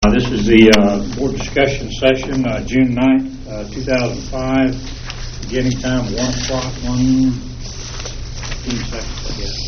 This is the board discussion session, June 9th, 2005, beginning time 1 o'clock, 15 seconds, I guess.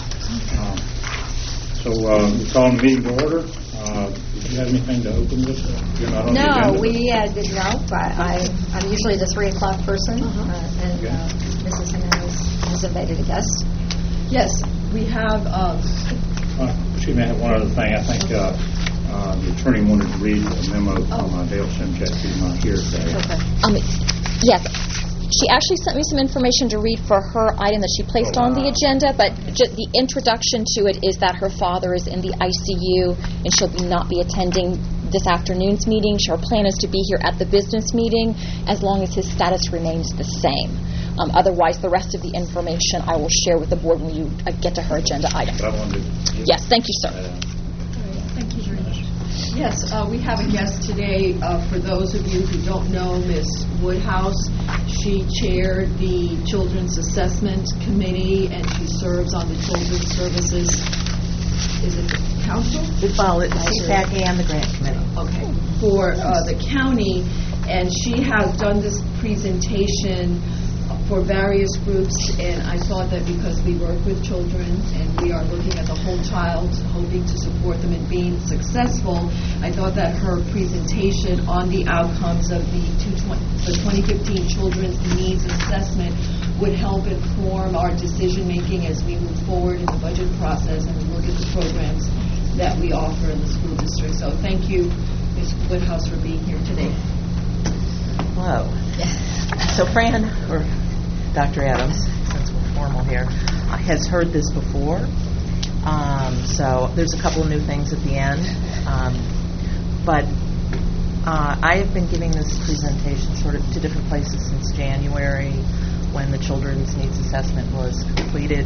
So we're calling the meeting to order. Did you have anything to open with? No, we did not. I'm usually the 3 o'clock person, and Mrs. Jimenez has invited a guest. Yes, we have... Excuse me, I have one other thing. I think... the attorney wanted to read a memo from Dale Simchek, who's not here today. Okay. Yes. She actually sent me some information to read for her item that she placed on the agenda, but the introduction to it is that her father is in the ICU and she'll not be attending this afternoon's meeting. Her plan is to be here at the business meeting as long as his status remains the same. Otherwise, the rest of the information I will share with the board when you get to her agenda item. Yes, thank you, sir. Thank you very much. Yes, we have a guest today. For those of you who don't know, Ms. Woodhouse, she chaired the Children's Assessment Committee, and she serves on the Children's Services, is it the council? Well, it's CPAC and the grant committee. Okay, for the county, and she has done this presentation for various groups, and I thought that because we work with children and we are looking at the whole child, hoping to support them in being successful, I thought that her presentation on the outcomes of the 2015 Children's Needs Assessment would help inform our decision making as we move forward in the budget process and look at the programs that we offer in the school district. So thank you, Ms. Woodhouse, for being here today. Hello. So Fran, or Dr. Adams, since we're formal here, has heard this before. So there's a couple of new things at the end. But I have been giving this presentation sort of to different places since January when the Children's Needs Assessment was completed.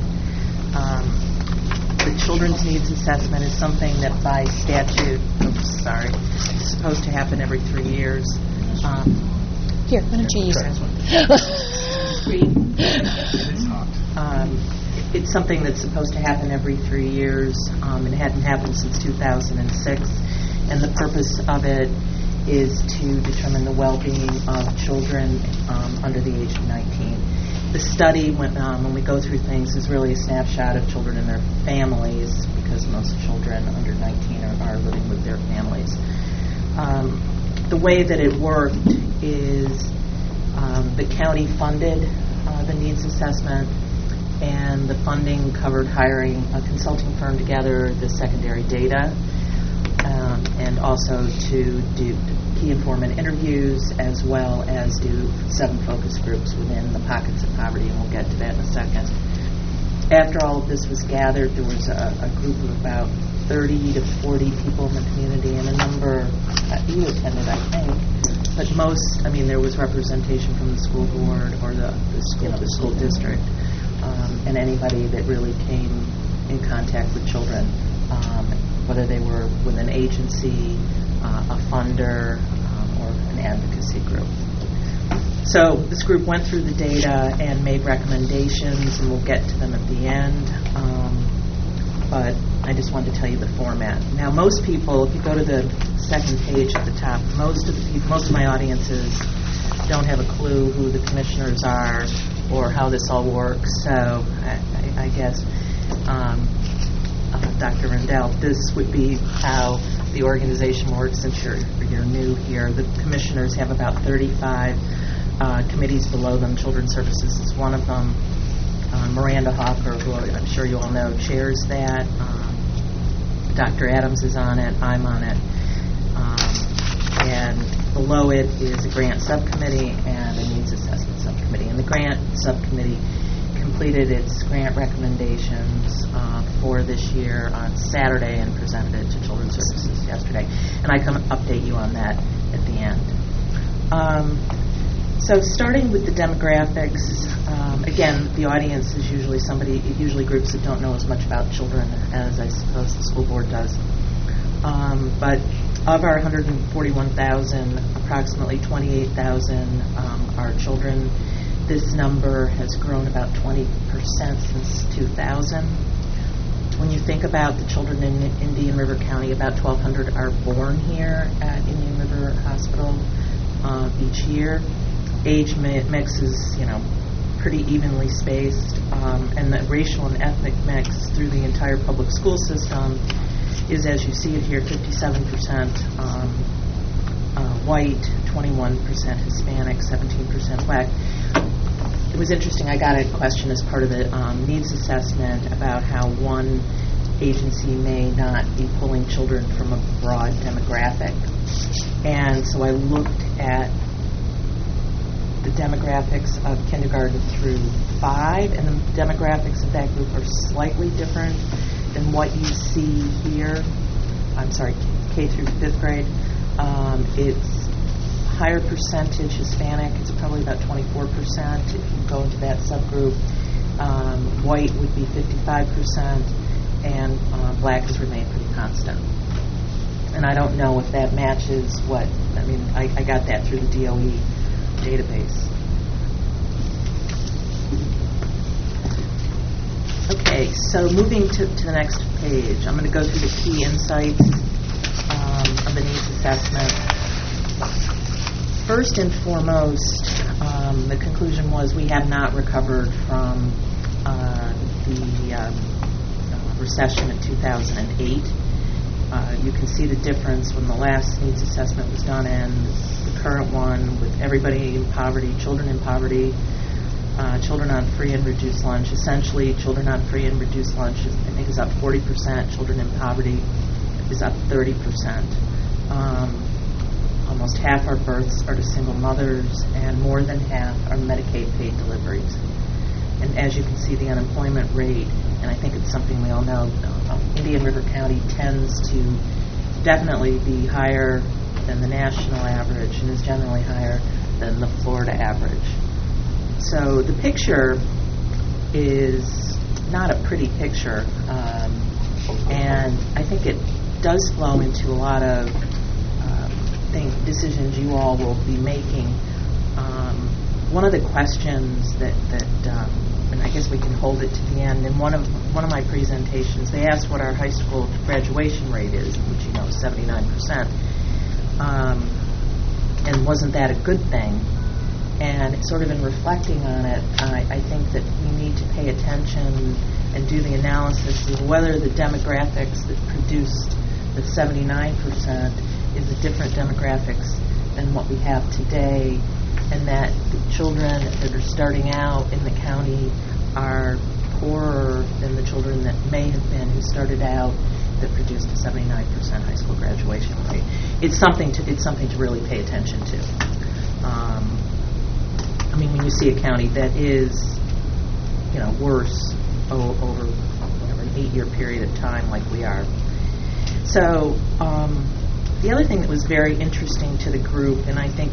The Children's Needs Assessment is something that by statute, is supposed to happen every 3 years. Here, why don't you use it? It's something that's supposed to happen every 3 years, and it hadn't happened since 2006. And the purpose of it is to determine the well-being of children under the age of 19. The study, when we go through things, is really a snapshot of children and their families, because most children under 19 are living with their families. The way that it worked is the county funded the needs assessment, and the funding covered hiring a consulting firm to gather the secondary data, and also to do key informant interviews, as well as do 7 focus groups within the pockets of poverty, and we'll get to that in a second. After all of this was gathered, there was a group of about 30 to 40 people in the community, and a number you attended, I think. But there was representation from the school board or the school district, and anybody that really came in contact with children, whether they were with an agency, a funder, or an advocacy group. So this group went through the data and made recommendations, and we'll get to them at the end. But I just wanted to tell you the format. Now, most people, if you go to the second page at the top, most of my audiences don't have a clue who the commissioners are or how this all works. So I guess, Dr. Rendell, this would be how the organization works since you're new here. The commissioners have about 35 committees below them. Children's Services is one of them. Miranda Hawker, who I'm sure you all know, chairs that. Dr. Adams is on it. I'm on it. And below it is a grant subcommittee and a needs assessment subcommittee. And the grant subcommittee completed its grant recommendations for this year on Saturday and presented it to Children's Services yesterday. And I can update you on that at the end. So starting with the demographics, again, the audience is usually groups that don't know as much about children as I suppose the school board does. But of our 141,000, approximately 28,000 are children. This number has grown about 20% since 2000. When you think about the children in Indian River County, about 1,200 are born here at Indian River Hospital each year. Age mix is, pretty evenly spaced, and the racial and ethnic mix through the entire public school system is, as you see it here, 57% white, 21% Hispanic, 17% black. It was interesting. I got a question as part of the needs assessment about how one agency may not be pulling children from a broad demographic. And so I looked at the demographics of kindergarten through 5, and the demographics of that group are slightly different than what you see here. I'm sorry, K through 5th grade. It's higher percentage Hispanic. It's probably about 24% if you go into that subgroup. White would be 55%, and black has remained pretty constant. And I don't know if that matches what, I got that through the DOE database. Okay, so moving to the next page, I'm going to go through the key insights of the needs assessment. First and foremost, the conclusion was we have not recovered from the recession in 2008. You can see the difference when the last needs assessment was done and the current one, with everybody in poverty, children in poverty, children on free and reduced lunch. Essentially, children on free and reduced lunch, I think, is up 40%. Children in poverty is up 30%. Almost half our births are to single mothers, and more than half are Medicaid-paid deliveries. And as you can see, the unemployment rate, and I think it's something we all know, Indian River County tends to definitely be higher than the national average and is generally higher than the Florida average. So the picture is not a pretty picture, and I think it does flow into a lot of decisions you all will be making. One of the questions that and I guess we can hold it to the end. In one of my presentations, they asked what our high school graduation rate is, which is 79%, and wasn't that a good thing? And sort of in reflecting on it, I think that we need to pay attention and do the analysis of whether the demographics that produced the 79% is a different demographics than what we have today, and that the children that are starting out in the county are poorer than the children that may have been who started out that produced a 79% high school graduation rate. It's something to really pay attention to. When you see a county that is, worse over an 8-year period of time like we are. So the other thing that was very interesting to the group, and I think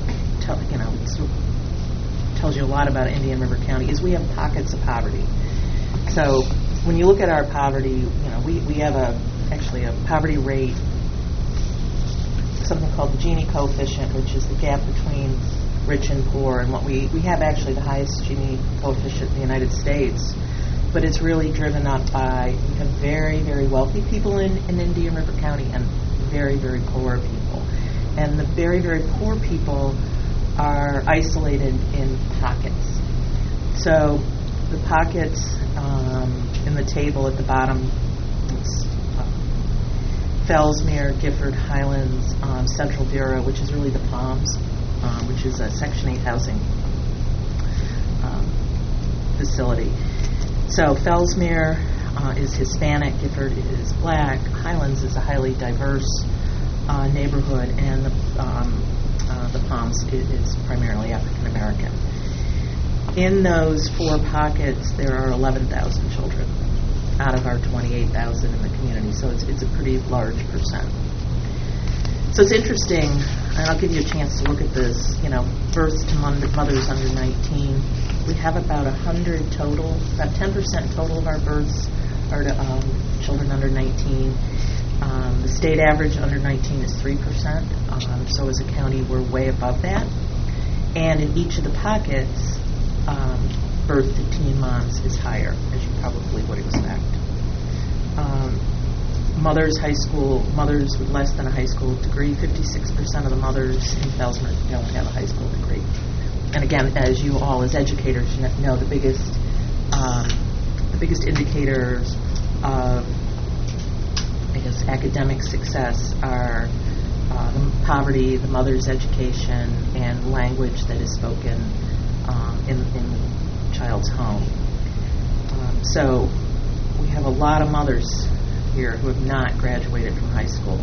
tells you a lot about Indian River County, is we have pockets of poverty. So when you look at our poverty, we have actually a poverty rate, something called the Gini coefficient, which is the gap between rich and poor, and what we have actually the highest Gini coefficient in the United States, but it's really driven up by, we have very, very wealthy people in Indian River County and very, very poor people. And the very, very poor people are isolated in pockets. So the pockets in the table at the bottom, it's Fellsmere, Gifford, Highlands, Central Bureau, which is really the Palms, which is a Section 8 housing facility. So Fellsmere is Hispanic, Gifford is black, Highlands is a highly diverse neighborhood, and the Palms is primarily African American. In those 4 pockets, there are 11,000 children out of our 28,000 in the community, so it's a pretty large percent. So it's interesting, and I'll give you a chance to look at this, births to mothers under 19. We have about 100 total, about 10% total of our births are to children under 19. The state average under 19 is 3%, so as a county we're way above that. And in each of the pockets, birth to teen moms is higher, as you probably would expect. Mothers with less than a high school degree, 56% of the mothers in Fellsmere don't have a high school degree. And again, as you all as educators know, the biggest indicators of, I guess, academic success are the poverty, the mother's education, and language that is spoken in the child's home. So we have a lot of mothers here who have not graduated from high school.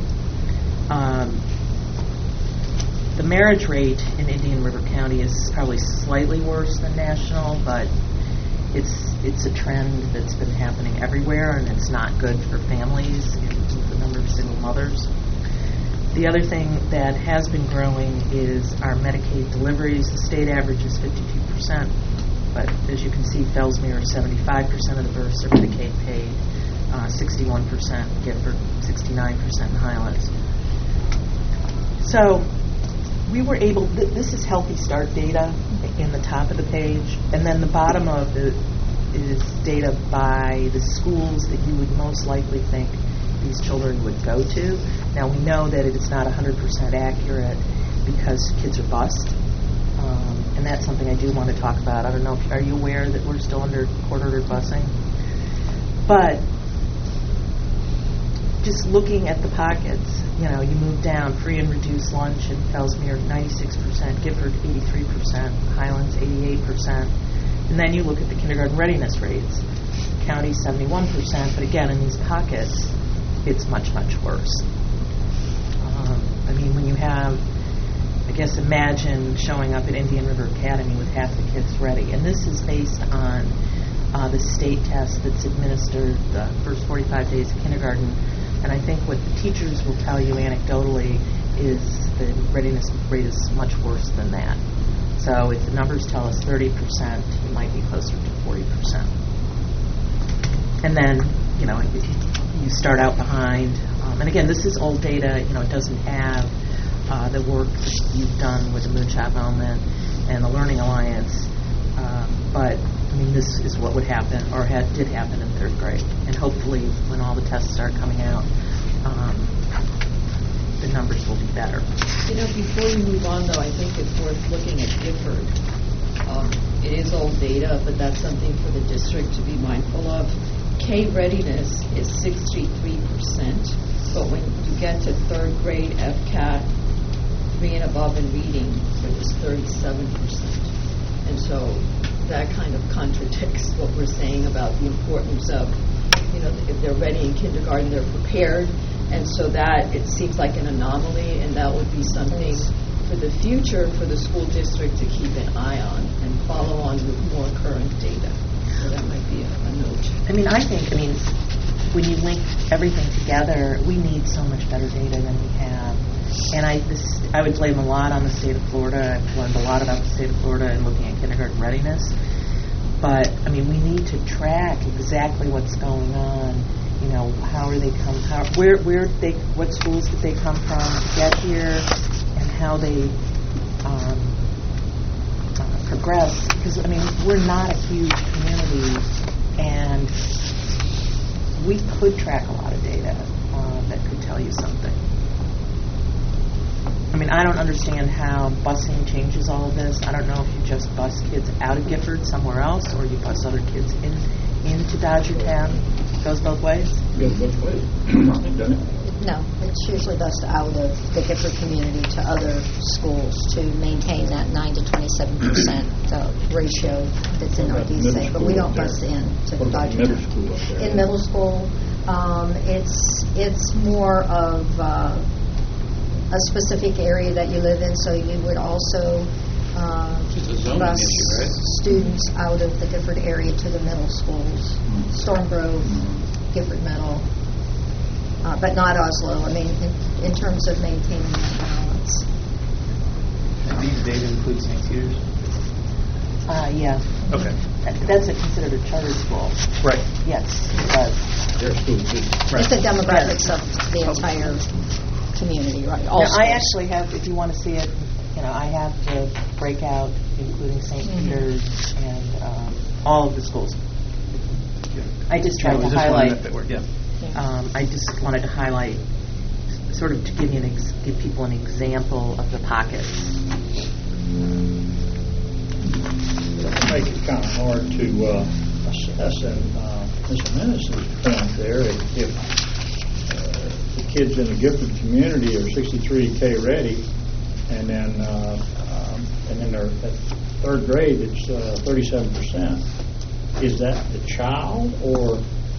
The marriage rate in Indian River County is probably slightly worse than national, but it's a trend that's been happening everywhere, and it's not good for families and the number of single mothers. The other thing that has been growing is our Medicaid deliveries. The state average is 52%, but as you can see, Fellsmere, 75% of the births are Medicaid paid, 61% Gifford, 69% Highlands. So we were able, this is Healthy Start data in the top of the page, and then the bottom of it is data by the schools that you would most likely think these children would go to. Now we know that it's not 100% accurate because kids are bused, and that's something I do want to talk about. I don't know, are you aware that we're still under court-ordered busing? But just looking at the pockets, you move down, free and reduced lunch in Fellsmere, 96%, Gifford, 83%, Highlands, 88%. And then you look at the kindergarten readiness rates. County, 71%, but again, in these pockets, it's much, much worse. When you have, I guess, imagine showing up at Indian River Academy with half the kids ready. And this is based on the state test that's administered the first 45 days of kindergarten. And I think what the teachers will tell you anecdotally is the readiness rate is much worse than that. So if the numbers tell us 30%, it might be closer to 40%. And then, you start out behind. And again, this is old data. It doesn't have the work that you've done with the Moonshot Moment and the Learning Alliance. But this is what would happen, or did happen in third grade. And hopefully, when all the tests start coming out, the numbers will be better. Before you move on, though, I think it's worth looking at Gifford. It is old data, but that's something for the district to be mindful of. K readiness is 63%, but when you get to third grade FCAT, 3 and above in reading, it was 37%. And so that kind of contradicts what we're saying about the importance of, if they're ready in kindergarten, they're prepared. And so that, it seems like an anomaly, and that would be something for the future for the school district to keep an eye on and follow on with more current data. So that might be a note. I think when you link everything together, we need so much better data than we have. And I would blame a lot on the state of Florida. I've learned a lot about the state of Florida and looking at kindergarten readiness. But, we need to track exactly what's going on. How are they what schools did they come from to get here, and how they progress. Because, we're not a huge community, and we could track a lot of data that could tell you something. I don't understand how busing changes all of this. I don't know if you just bus kids out of Gifford somewhere else, or you bus other kids into Dodgertown. It goes both ways? It goes both ways. No, it's usually bused out of the Gifford community to other schools to maintain that 9 to 27% ratio that's in our DSA. But we don't bus in to Dodgertown. In middle school, it's more of a specific area that you live in, so you would also bus students out of the Gifford area to the middle schools, Storm Grove, Gifford Middle, but not Oslo. In terms of maintaining that balance. And these data include St. Peter's? Yeah. Okay. That's considered a charter school. Right. Yes, it does. Their school too. Right. It's the demographics of the entire community, right? All Now, I schools. actually have, if you want to see it, I have the breakout, including St. Peter's and all of the schools. I just tried to highlight. I just wanted to highlight, sort of to give people an example of the pockets. That make it kind of hard to assess, and Ms. Menace's point there, if the kids in the gifted community are 63K ready, and then they're at third grade, it's 37%. Is that the child, or,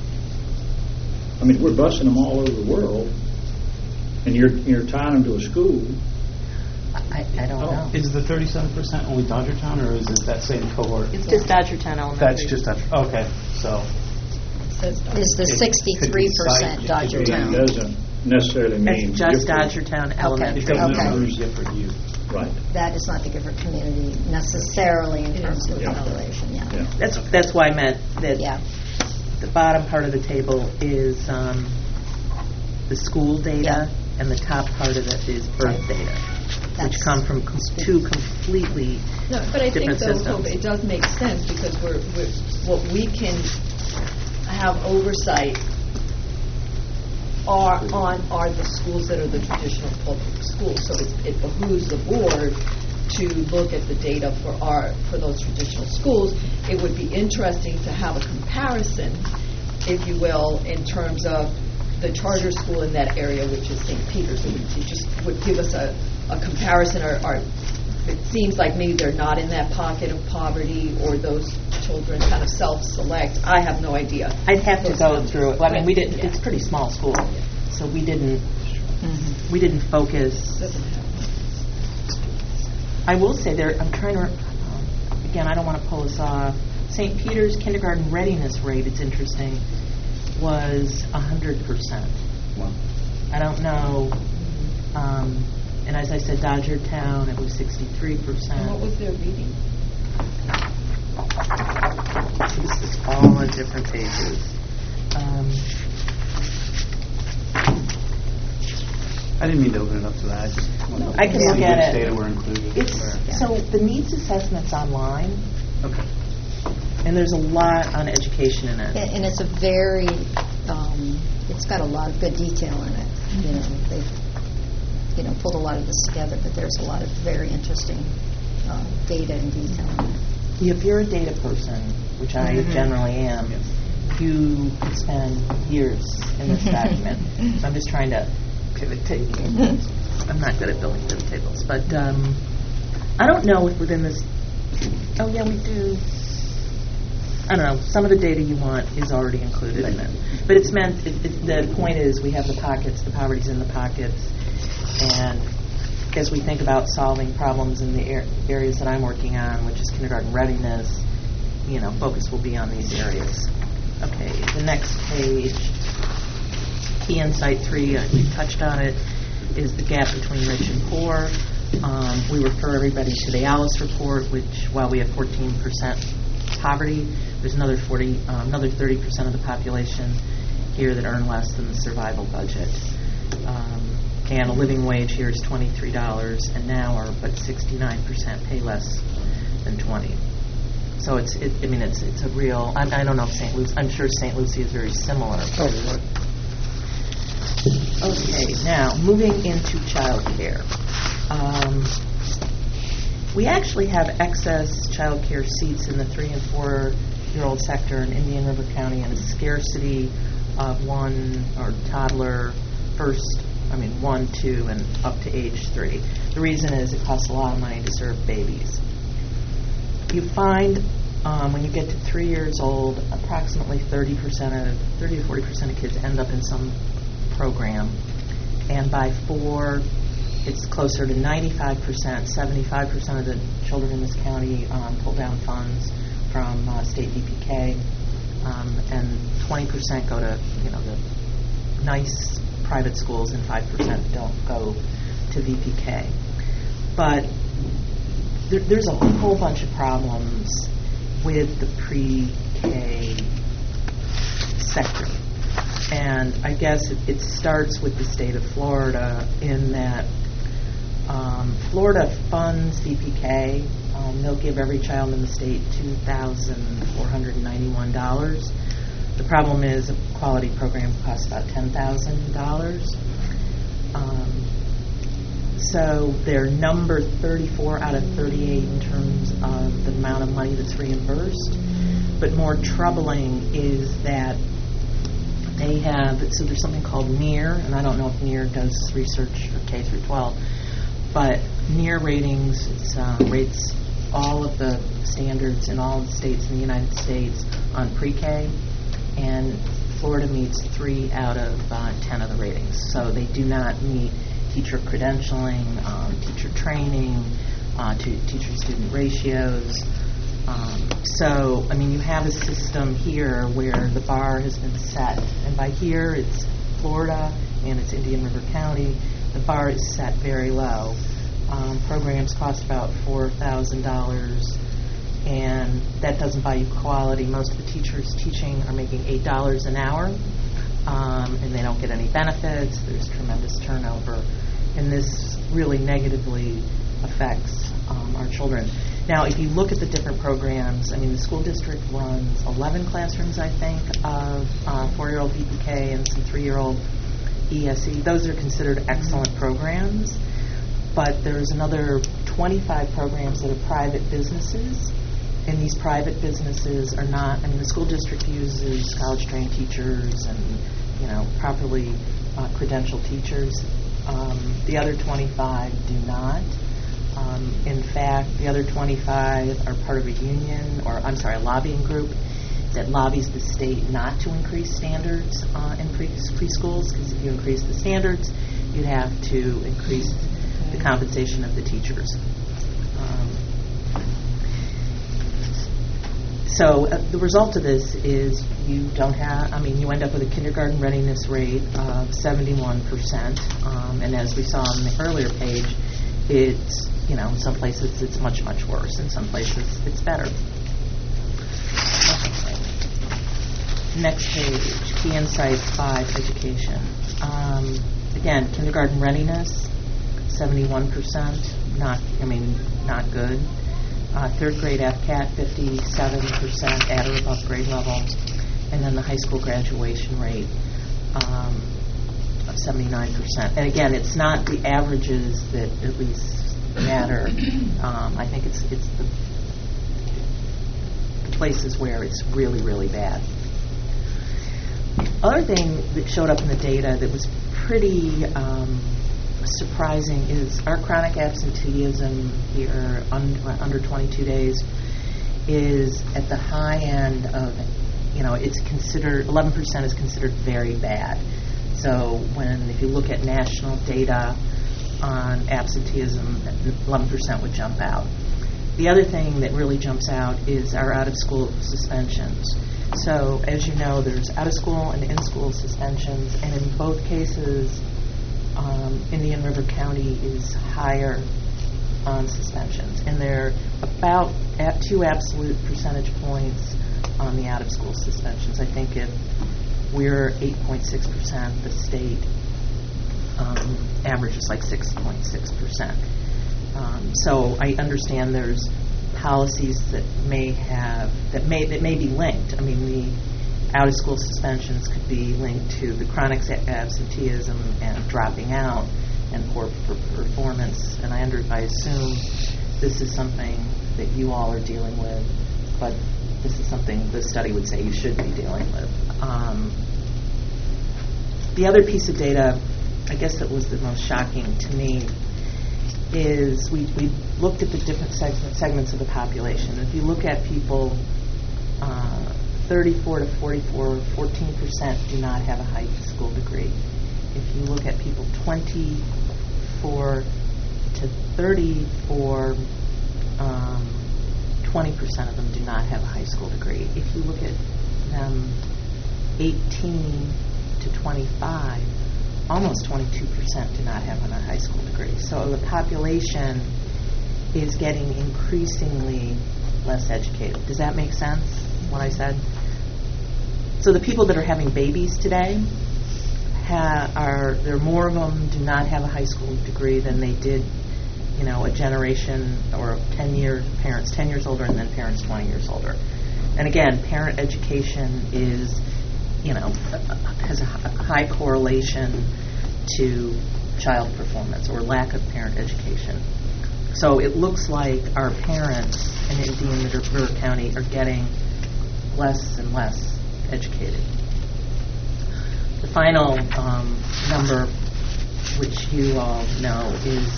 I mean, we're busing them all over the world, and you're tying them to a school. I don't know. Is the 37% only Dodgertown, or is it that same cohort? It's just Dodgertown Elementary. That's just Dodgertown. Okay, so Is the 63% It Dodgertown? doesn't necessarily mean It's just Gifford. Dodgertown Okay. Elementary. because Okay. of the Gifford youth. Right. That is not the Gifford community necessarily in terms of the Yeah. population, yeah. Yeah. That's why I meant that Yeah. the bottom part of the table is the school data, and the top part of it is birth data, which That's- come from two completely No, but I think different though, systems. Hope, it does make sense because we're what we can have oversight are the schools that are the traditional public schools. So it behooves the board to look at the data for those traditional schools. It would be interesting to have a comparison, if you will, in terms of the charter school in that area, which is St. Peter's. It just would give us a comparison, or it seems like maybe they're not in that pocket of poverty, or those children kind of self-select. I have no idea. I'd have to Those go numbers. through it. I mean, we didn't. Yeah. It's a pretty small school, so we didn't focus. Doesn't have. I will say there. I'm trying to. Again, I don't want to pull us off. St. Peter's kindergarten readiness rate. It's interesting. Was 100%. Wow. I don't know. And as I said, Dodgertown, it was 63%. And what was their reading? This is all on different pages. I didn't mean to open it up to that. I just wanted to I can see look which at it. data were included. It's so the needs assessment's online, Okay. and there's a lot on education in it. And it's a very, it's got a lot of good detail in it. You know, they've, pulled a lot of this together, but there's a lot of very interesting data and detail in it. If you're a data person, which I generally am, you could spend years in this document. So I'm just trying to pivot tables. I'm not good at building pivot tables, but I don't know if within this. Oh yeah, we do. I don't know. Some of the data you want is already included in it, but it's meant. The point is, we have the pockets. The poverty's in the pockets, and as we think about solving problems in the areas that I'm working on, which is kindergarten readiness, focus will be on these areas. Okay, the next page, key insight 3, we touched on it, is the gap between rich and poor. We refer everybody to the Alice report, which while we have 14% poverty, there's another 30% of the population here that earn less than the survival budget. And a living wage here is $23 an hour, but 69% pay less than 20. So it's a real. I don't know if St. Lucie. I'm sure St. Lucie is very similar. Okay, now moving into child care. We actually have excess child care seats in the 3- and 4-year-old sector in Indian River County, and a scarcity of one or toddler 1, 2, and up to age 3. The reason is it costs a lot of money to serve babies. You find when you get to 3 years old, approximately 30 to 40% of kids end up in some program, and by 4, it's closer to 95%. 75% of the children in this county pull down funds from state VPK, and 20% go to the nice private schools, and 5% don't go to VPK. But there's a whole bunch of problems with the pre-K sector. And I guess it starts with the state of Florida, in that Florida funds VPK. They'll give every child in the state $2,491. The problem is a quality program costs about $10,000. So they're number 34 out of 38 in terms of the amount of money that's reimbursed. But more troubling is that they have, so there's something called NEAR, and I don't know if NEAR does research for K through 12, but NEAR ratings rates all of the standards in all of the states in the United States on pre-K, and Florida meets 3 out of 10 of the ratings. So they do not meet teacher credentialing, teacher training, teacher-student ratios. So, I mean, you have a system here where the bar has been set, and by here it's Florida and it's Indian River County. The bar is set very low. Programs cost about $4,000, and that doesn't buy you quality. Most of the teachers teaching are making $8 an hour, and they don't get any benefits. There's tremendous turnover, and this really negatively affects our children. Now, if you look at the different programs, I mean, the school district runs 11 classrooms, I think, of 4-year-old VPK and some 3-year-old ESE. Those are considered excellent programs, but there's another 25 programs that are private businesses, and these private businesses are not, I mean, the school district uses college-trained teachers and, you know, properly credentialed teachers. The other 25 do not. In fact, the other 25 are part of a union, or I'm sorry, a lobbying group that lobbies the state not to increase standards in preschools, because if you increase the standards, you'd have to increase the compensation of the teachers. So the result of this is you don't have, I mean, you end up with a kindergarten readiness rate of 71%, and as we saw on the earlier page, it's, you know, in some places it's much, much worse. In some places it's better. Okay. Next page, Key Insights 5, Education. Again, kindergarten readiness, 71%, not good. Third grade FCAT, 57% at or above grade level. And then the high school graduation rate of 79%. And again, it's not the averages that at least matter. I think it's the places where it's really, really bad. Other thing that showed up in the data that was pretty surprising is our chronic absenteeism here under 22 days is at the high end of, you know, it's considered, 11% is considered very bad. So if you look at national data on absenteeism, 11% would jump out. The other thing that really jumps out is our out-of-school suspensions. So, as you know, there's out-of-school and in-school suspensions, and in both cases, Indian River County is higher on suspensions, and they're about at 2 absolute percentage points on the out-of-school suspensions. I think if we're 8.6%, the state average is like 6.6%. So I understand there's policies that may be linked. I mean, the out-of-school suspensions could be linked to the chronic absenteeism and dropping out and poor performance. And I assume this is something that you all are dealing with, but this is something the study would say you should be dealing with. The other piece of data, I guess that was the most shocking to me, is we looked at the different segments of the population. If you look at people 34 to 44, 14% do not have a high school degree. If you look at people 24 to 34, 20% of them do not have a high school degree. If you look at them 18 to 25, almost 22% do not have a high school degree. So the population is getting increasingly less educated. Does that make sense, what I said? So the people that are having babies today, there are more of them do not have a high school degree than they did, you know, a generation or 10 years, parents 10 years older and then parents 20 years older. And again, parent education is has a high correlation to child performance or lack of parent education. So it looks like our parents in Indian River County are getting less and less educated. The final number, which you all know, is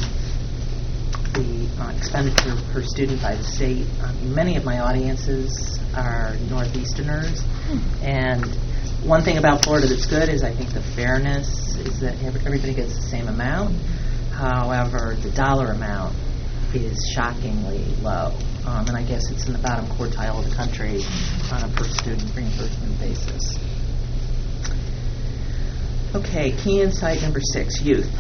the expenditure per student by the state. Many of my audiences are Northeasterners, and one thing about Florida that's good is I think the fairness is that everybody gets the same amount. However, the dollar amount is shockingly low, and I guess it's in the bottom quartile of the country on a per-student reimbursement basis. Okay, key insight number 6, youth.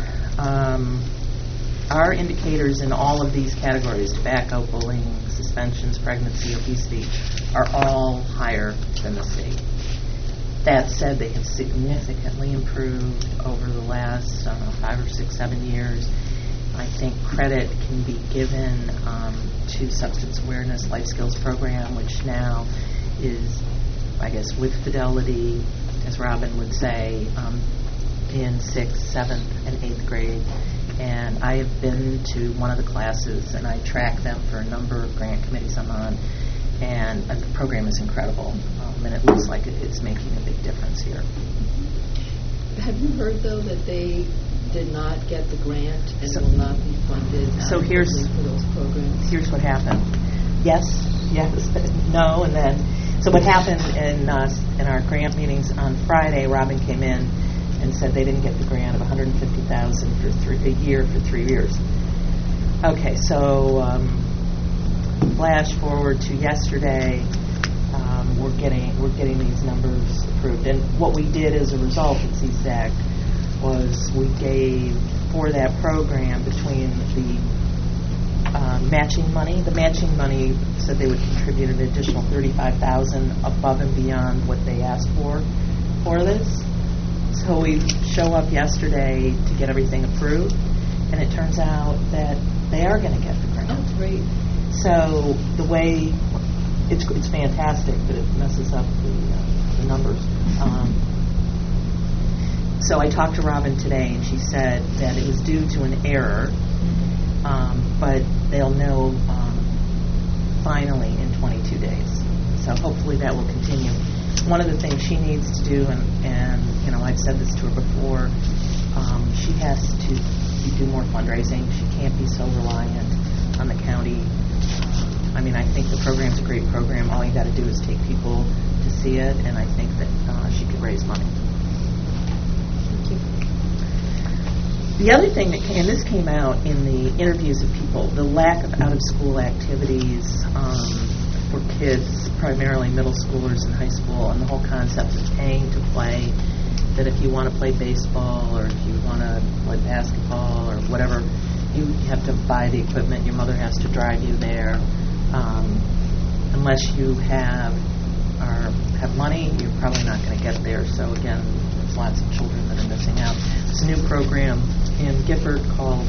Our indicators in all of these categories, tobacco, bullying, suspensions, pregnancy, obesity, are all higher than the state. That said, they have significantly improved over the last, 5 or 6, 7 years. I think credit can be given to Substance Awareness Life Skills Program, which now is, I guess, with fidelity, as Robin would say, in 6th, 7th, and 8th grade. And I have been to one of the classes, and I track them for a number of grant committees I'm on, and the program is incredible, and it looks like it's making a big difference here. Have you heard, though, that they did not get the grant and will not be funded for those programs? Here's what happened. Yes, no, and then. So what happened in our grant meetings on Friday, Robin came in and said they didn't get the grant of $150,000 for a year for 3 years. Okay, so flash forward to yesterday, we're getting these numbers approved, and what we did as a result at CSAC was we gave for that program between the matching money. The matching money said they would contribute an additional $35,000 above and beyond what they asked for this. So we show up yesterday to get everything approved, and it turns out that they are going to get the grant. Oh, great. So the way it's fantastic, but it messes up the numbers. So I talked to Robin today, and she said that it was due to an error, but they'll know finally in 22 days. So hopefully that will continue. One of the things she needs to do, and I've said this to her before, she has to do more fundraising. She can't be so reliant on the county. I think the program's a great program. All you got to do is take people to see it, and I think that she could raise money. Thank you. The other thing that came, and this came out in the interviews of people, the lack of out-of-school activities for kids, primarily middle schoolers and high school, and the whole concept of paying to play, that if you want to play baseball or if you want to play basketball or whatever, you have to buy the equipment. Your mother has to drive you there. Unless you have money, you're probably not going to get there. So again, there's lots of children that are missing out. There's a new program in Gifford called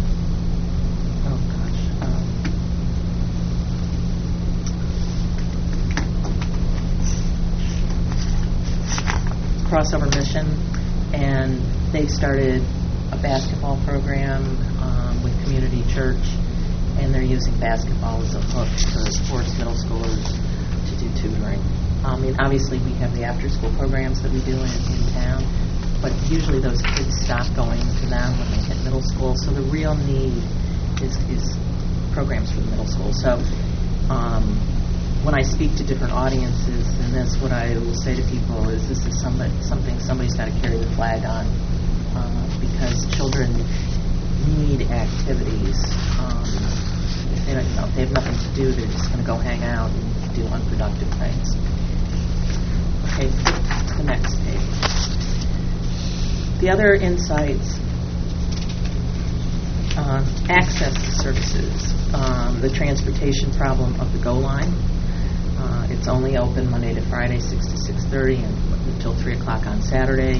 Crossover Mission, and they started a basketball program with Community Church, and they're using basketball as a hook to force middle schoolers to do tutoring. Obviously we have the after-school programs that we do in town, but usually those kids stop going to them when they hit middle school, so the real need is programs for the middle school. So when I speak to different audiences in this, what I will say to people is this is something somebody's got to carry the flag on, because children need activities. If they have nothing to do, they're just going to go hang out and do unproductive things. Okay, the next page. The other insights, access to services, the transportation problem of the GO line. It's only open Monday to Friday, 6 to 6:30, and until 3 o'clock on Saturday.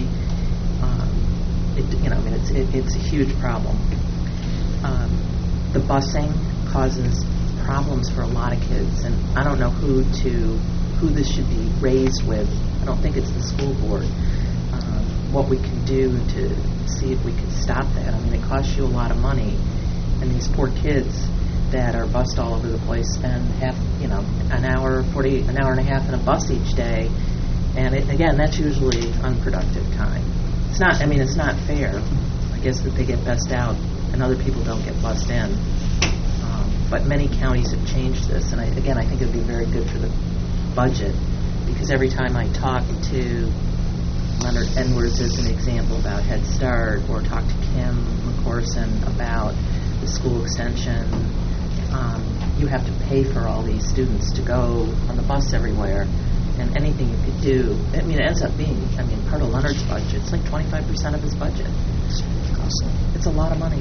It's a huge problem. The busing causes problems for a lot of kids, and I don't know who to who this should be raised with. I don't think it's the school board. What we can do to see if we can stop that. I mean, it costs you a lot of money, and these poor kids that are bused all over the place spend an hour and a half in a bus each day, and again, that's usually unproductive time. It's not fair, I guess, that they get bussed out and other people don't get bussed in. But many counties have changed this, and I think it would be very good for the budget, because every time I talk to Leonard Edwards as an example about Head Start, or talk to Kim McCorson about the school extension, you have to pay for all these students to go on the bus everywhere, and anything you could do, it ends up being, part of Leonard's budget, it's like 25% of his budget. It's a lot of money.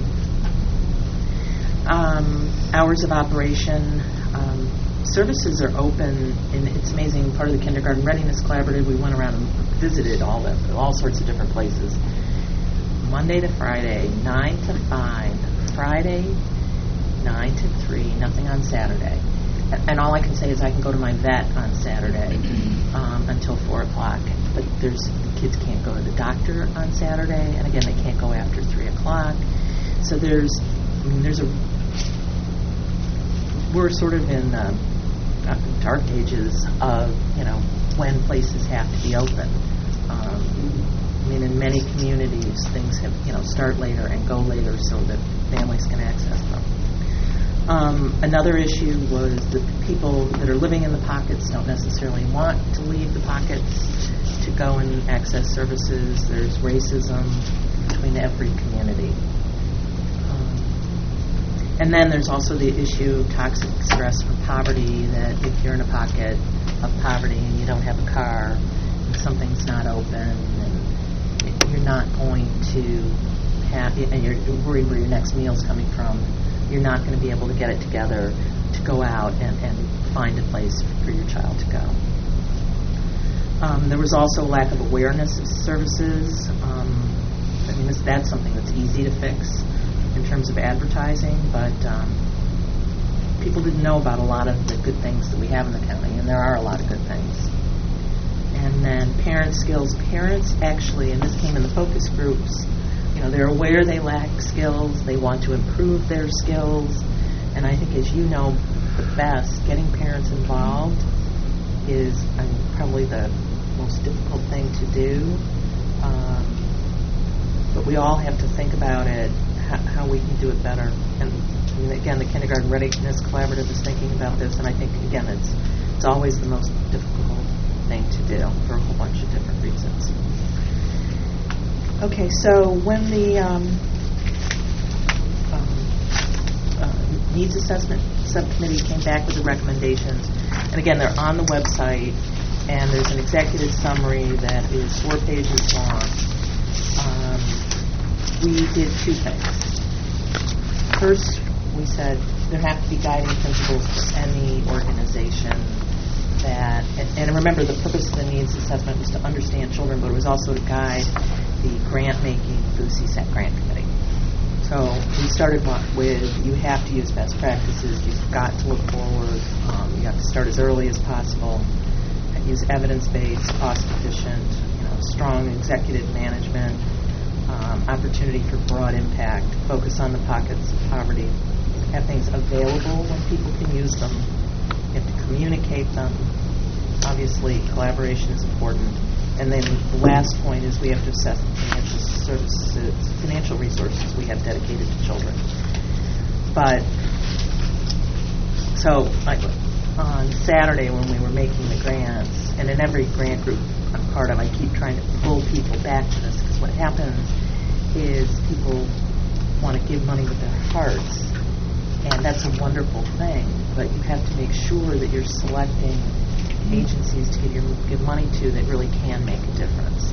Hours of operation. Services are open, and it's amazing. Part of the Kindergarten Readiness Collaborative, we went around and visited all sorts of different places. Monday to Friday, 9 to 5. Friday, 9 to 3. Nothing on Saturday. And all I can say is I can go to my vet on Saturday until 4 o'clock. But the kids can't go to the doctor on Saturday, and again, they can't go after 3 o'clock. So we're sort of in dark ages of, when places have to be open. In many communities, things have, start later and go later so that families can access them. Another issue was that the people that are living in the pockets don't necessarily want to leave the pockets to go and access services. There's racism between every community. And then there's also the issue of toxic stress from poverty, that if you're in a pocket of poverty and you don't have a car and something's not open and you're not going to have, and you're worried where your next meal's coming from, you're not going to be able to get it together to go out and find a place for your child to go. There was also a lack of awareness of services. That's something that's easy to fix in terms of advertising, but people didn't know about a lot of the good things that we have in the county, and there are a lot of good things. And then parent skills. Parents actually, and this came in the focus groups, they're aware they lack skills, they want to improve their skills, and I think, as you know the best, getting parents involved is probably the most difficult thing to do. But we all have to think about it, how we can do it better. And again, the Kindergarten Readiness Collaborative is thinking about this, and I think, again, it's always the most difficult thing to do for a whole bunch of different reasons. Okay, so when the Needs Assessment Subcommittee came back with the recommendations, and again, they're on the website, and there's an executive summary that is 4 pages long. We did 2 things. First, we said there have to be guiding principles for any organization that, and remember, the purpose of the needs assessment was to understand children, but it was also to guide the grant-making through the CSAC grant committee. So we started with, you have to use best practices, you've got to look forward, you have to start as early as possible, use evidence-based, cost-efficient, strong executive management, opportunity for broad impact, focus on the pockets of poverty, have things available when people can use them, you have to communicate them. Obviously, collaboration is important. And then the last point is we have to assess the financial resources we have dedicated to children. But, so, like on Saturday when we were making the grants, and in every grant group I'm part of, I keep trying to pull people back to this, because what happens is people want to give money with their hearts, and that's a wonderful thing, but you have to make sure that you're selecting agencies to give money to that really can make a difference.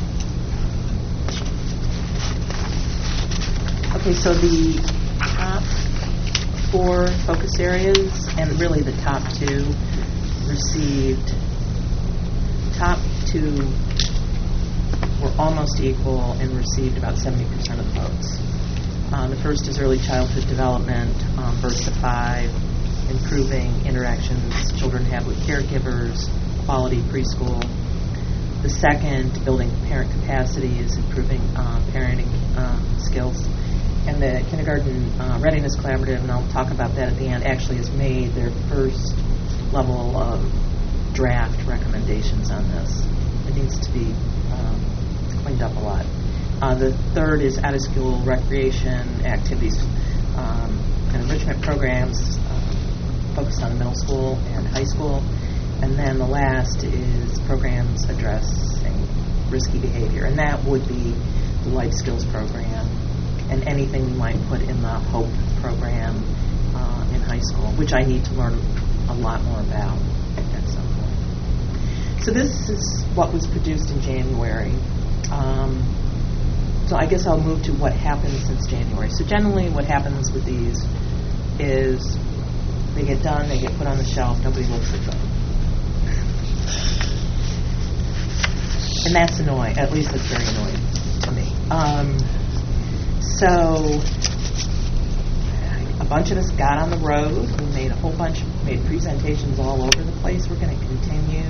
Okay, so the top 4 focus areas, and really the top 2, received, top 2 were almost equal and received about 70% of the votes. The first is early childhood development, birth to 5, improving interactions children have with caregivers, quality preschool. The second, building parent capacity, is improving parenting skills. And the Kindergarten Readiness Collaborative, and I'll talk about that at the end, actually has made their first level of draft recommendations on this. It needs to be cleaned up a lot. The third is out-of-school recreation activities and enrichment programs focused on middle school and high school. And then the last is programs addressing risky behavior, and that would be the life skills program and anything we might put in the HOPE program in high school, which I need to learn a lot more about at some point. So this is what was produced in January. So I guess I'll move to what happened since January. So generally what happens with these is they get done, they get put on the shelf, nobody looks at them. And that's annoying. At least it's very annoying to me. So a bunch of us got on the road. We made a whole bunch, made presentations all over the place. We're going to continue.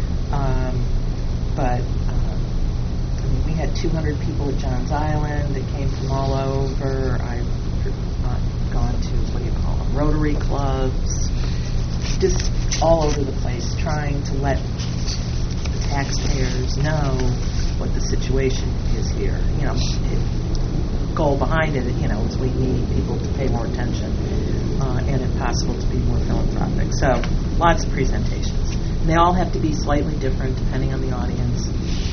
But we had 200 people at Johns Island that came from all over. I've gone to, what do you call them, Rotary clubs, just all over the place, trying to let the taxpayers know what the situation is here. You know, the goal behind it, you know, is we need people to pay more attention and, if possible, to be more philanthropic. So, lots of presentations. And they all have to be slightly different depending on the audience.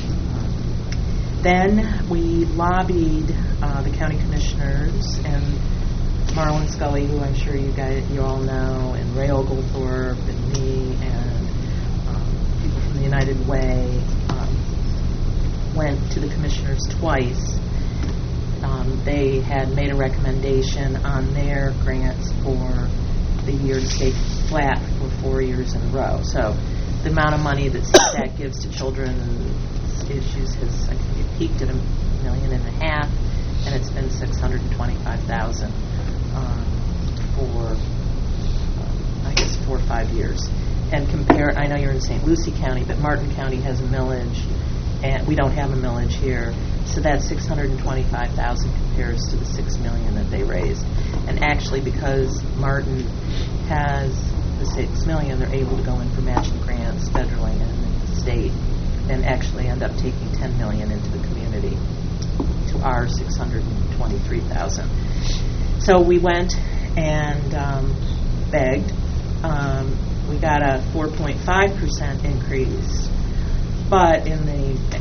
Then we lobbied the county commissioners and Marlon Scully, who I'm sure you all know, and Ray Oglethorpe and me and people from the United Way went to the commissioners twice. They had made a recommendation on their grants for the year to stay flat for 4 years in a row. So the amount of money that CSAC gives to children's issues has, I think, it peaked at $1.5 million, and it's been $625,000 for, I guess, 4 or 5 years. And compare, I know you're in St. Lucie County, but Martin County has a millage, and we don't have a millage here. So that $625,000 compares to the $6 million that they raised. And actually, because Martin has the $6 million, they're able to go in for matching grants federally and the state, and actually end up taking $10 million into the community to our $623,000. So we went and begged. We got a 4.5% increase, but in the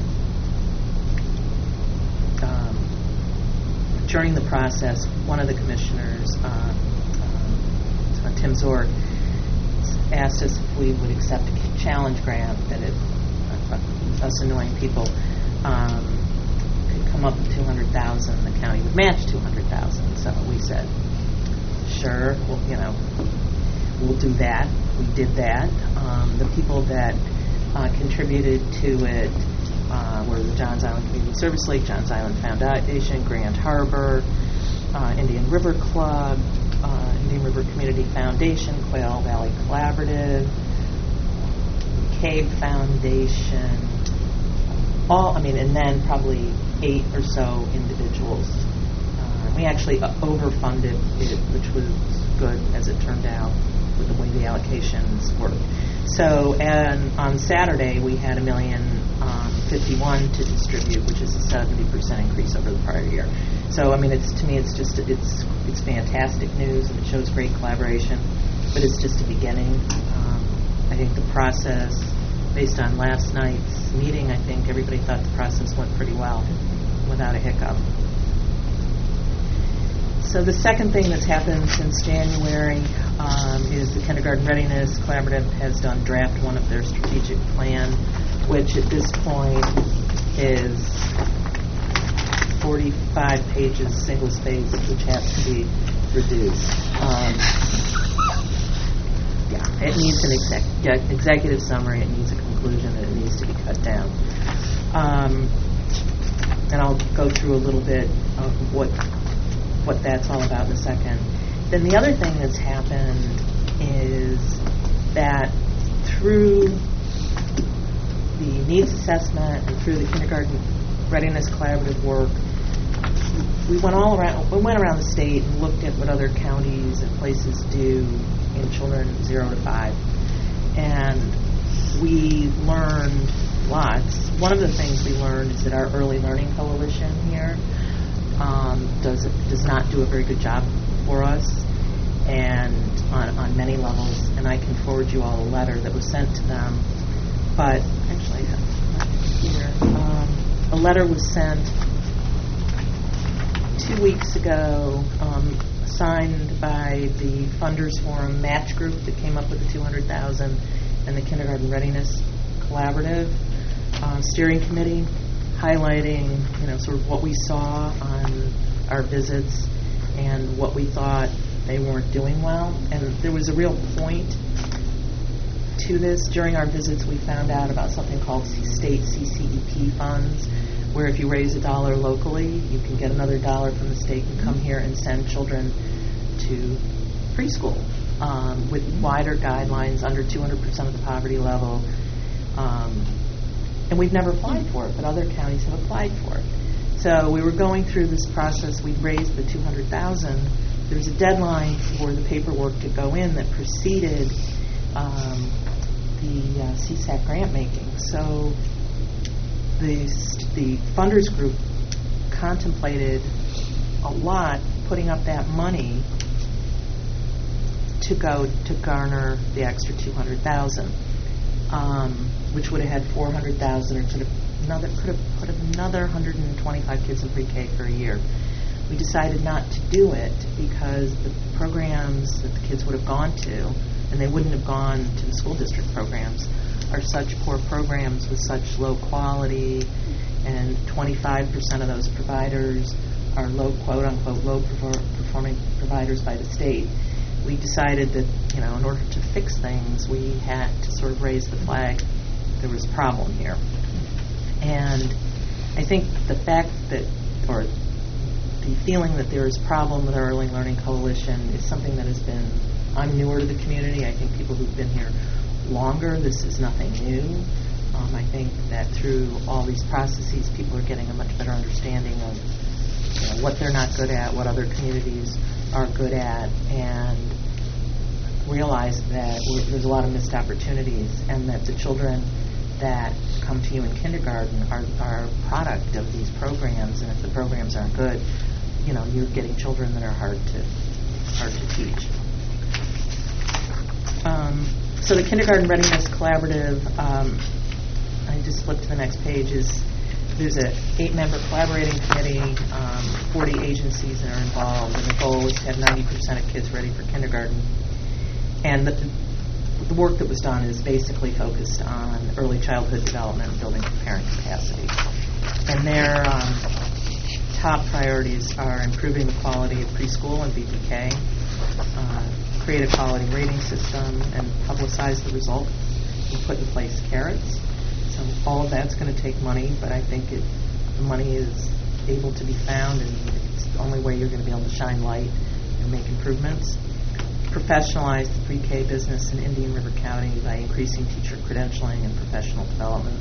during the process, one of the commissioners, Tim Zork, asked us if we would accept a challenge grant that us annoying people could come up with $200,000. The county would match $200,000. So we said, sure, well, we'll do that. We did that. The people that contributed to it were the Johns Island Community Service League, Johns Island Foundation, Grand Harbor, Indian River Club, Indian River Community Foundation, Quail Valley Collaborative, CABE Foundation, and then probably 8 or so individuals. We actually overfunded it, which was good as it turned out with the way the allocations worked. So, and on Saturday we had $1,051,000 to distribute, which is a 70% increase over the prior year. So, it's fantastic news, and it shows great collaboration, but it's just a beginning. I think the process, based on last night's meeting, I think everybody thought the process went pretty well, without a hiccup. So the second thing that's happened since January is the Kindergarten Readiness Collaborative has done draft 1 of their strategic plan, which at this point is 45 pages, single-spaced, which has to be reduced. It needs an executive summary, it needs a conclusion, and it needs to be cut down. And I'll go through a little bit of what that's all about in a second. Then the other thing that's happened is that through the needs assessment and through the kindergarten readiness collaborative work, we went around the state and looked at what other counties and places do in children 0 to 5. And we learned lots. One of the things we learned is that our Early Learning Coalition here does not do a very good job for us, and on many levels. And I can forward you all a letter that was sent to them. But actually, I have it here. A letter was sent 2 weeks ago, signed by the Funders Forum match group that came up with the $200,000 and the Kindergarten Readiness Collaborative steering committee, highlighting sort of what we saw on our visits and what we thought they weren't doing well. And there was a real point to this. During our visits, we found out about something called state CCEP funds, where if you raise $1 locally, you can get another $1 from the state and come here and send children to preschool with wider guidelines under 200% of the poverty level. And we've never applied for it, but other counties have applied for it. So we were going through this process. We raised the $200,000. There was a deadline for the paperwork to go in that preceded the CSAC grant making. So the funders group contemplated a lot putting up that money to go to garner the extra $200,000, which would have had $400,000, or could have put another 125 kids in pre-K for a year. We decided not to do it because the programs that the kids would have gone to, and they wouldn't have gone to the school district programs, are such poor programs with such low quality, and 25% of those providers are low, quote-unquote, low-performing providers by the state. We decided that, in order to fix things, we had to sort of raise the flag. There was a problem here. And I think the fact that, or the feeling that there is a problem with our Early Learning Coalition is something that has been, I'm newer to the community. I think people who've been here longer, this is nothing new. I think that through all these processes, people are getting a much better understanding of what they're not good at, what other communities are good at, and realize that there's a lot of missed opportunities, and that the children that come to you in kindergarten are a product of these programs, and if the programs aren't good, you're getting children that are hard to teach. So the Kindergarten Readiness Collaborative, I just flipped to the next page, there's an 8-member collaborating committee, 40 agencies that are involved, and the goal is to have 90% of kids ready for kindergarten. And the work that was done is basically focused on early childhood development and building parent capacity. And their top priorities are improving the quality of preschool and BPK, create a quality rating system, and publicize the results, and put in place carrots. So all of that's going to take money, but I think the money is able to be found, and it's the only way you're going to be able to shine light and make improvements. Professionalize the pre-K business in Indian River County by increasing teacher credentialing and professional development.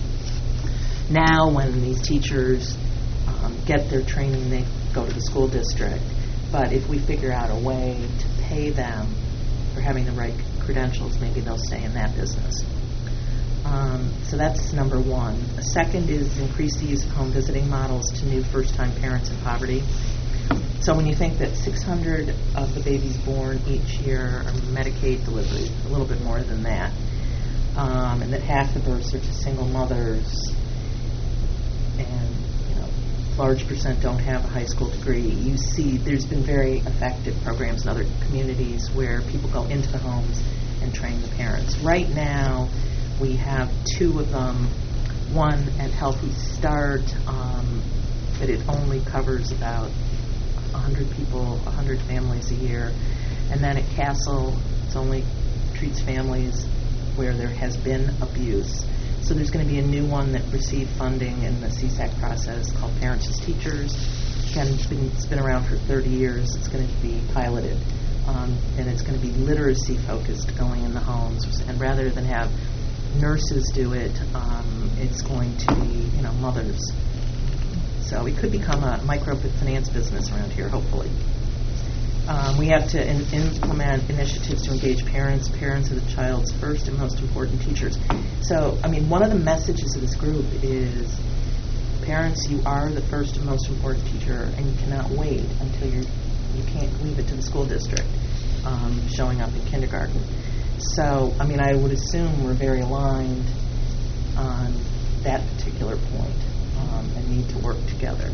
Now, when these teachers get their training, they go to the school district. But if we figure out a way to pay them for having the right credentials, maybe they'll stay in that business. So that's number one. A second is increase the use of home visiting models to new first-time parents in poverty. So when you think that 600 of the babies born each year are Medicaid deliveries, a little bit more than that, and that half the births are to single mothers, and large percent don't have a high school degree, you see there's been very effective programs in other communities where people go into the homes and train the parents. Right now, we have 2 of them. One at Healthy Start, but it only covers about 100 people, 100 families a year. And then at Castle, it only treats families where there has been abuse. So there's going to be a new one that received funding in the CSAC process called Parents as Teachers. Again, it's been around for 30 years. It's going to be piloted. And it's going to be literacy focused, going in the homes. And rather than have nurses do it, it's going to be, mothers. So it could become a microfinance business around here, hopefully. We have to implement initiatives to engage parents. Parents are the child's first and most important teachers. So, one of the messages of this group is, parents, you are the first and most important teacher, and you cannot wait until you can't leave it to the school district showing up in kindergarten. So, I would assume we're very aligned on that particular point and need to work together.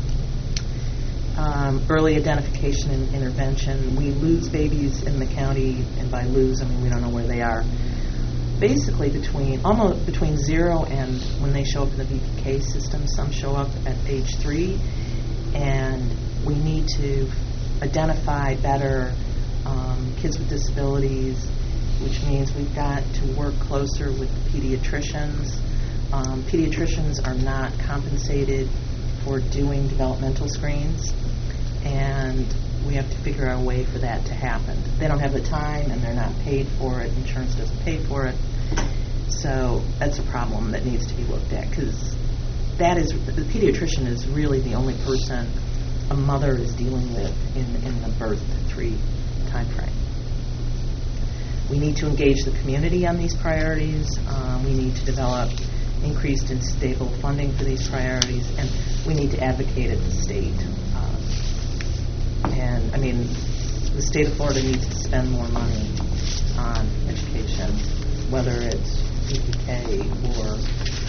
Early identification and intervention. We lose babies in the county, and by lose, we don't know where they are. Basically, between 0 and when they show up in the VPK system. Some show up at age 3, and we need to identify better kids with disabilities, which means we've got to work closer with pediatricians. Pediatricians are not compensated for doing developmental screens, and we have to figure out a way for that to happen. They don't have the time, and they're not paid for it. Insurance doesn't pay for it. So that's a problem that needs to be looked at, because the pediatrician is really the only person a mother is dealing with in the birth to 3 time frame. We need to engage the community on these priorities. We need to develop increased and stable funding for these priorities, and we need to advocate at the state. The state of Florida needs to spend more money on education, whether it's VPK or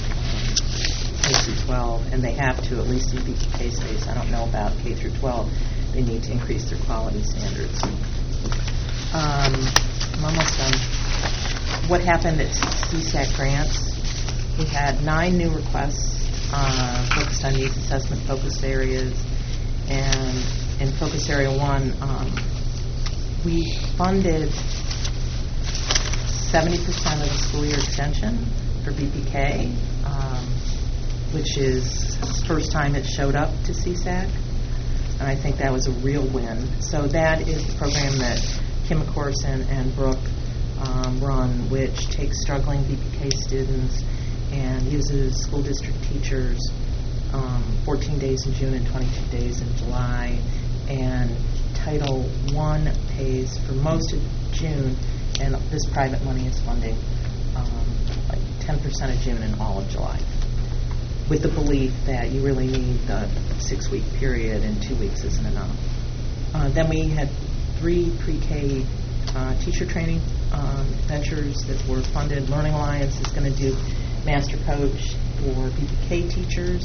K-12, and they have to, at least in VPK space. I don't know about K-12. They need to increase their quality standards. I'm almost done. What happened at CSAC grants? We had 9 new requests focused on needs assessment focus areas, and in focus area 1, we funded 70% of the school year extension for BPK, which is the first time it showed up to CSAC, and I think that was a real win. So that is the program that Kim McCorson and Brooke run, which takes struggling BPK students and uses school district teachers 14 days in June and 22 days in July. And Title I pays for most of June, and this private money is funding 10% of June and all of July, with the belief that you really need the 6-week period and 2 weeks isn't enough. Then we had 3 pre-K teacher training ventures that were funded. Learning Alliance is going to do Master Coach for BPK teachers.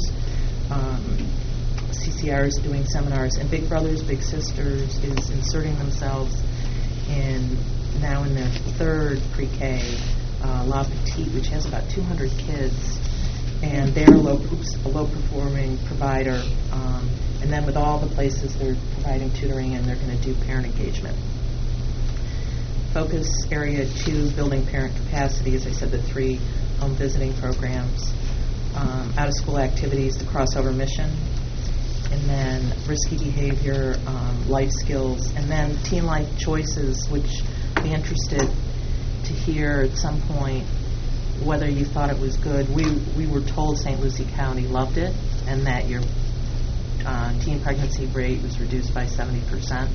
CCR is doing seminars, and Big Brothers Big Sisters is inserting themselves now in their 3rd pre-K, La Petite, which has about 200 kids, and they're a low-performing provider. And then with all the places they're providing tutoring, and they're going to do parent engagement. Focus area 2, building parent capacity. As I said, the 3 home visiting programs, out-of-school activities, the crossover mission, and then risky behavior, life skills, and then teen life choices, which I'd be interested to hear at some point whether you thought it was good. We were told St. Lucie County loved it, and that your teen pregnancy rate was reduced by 70%.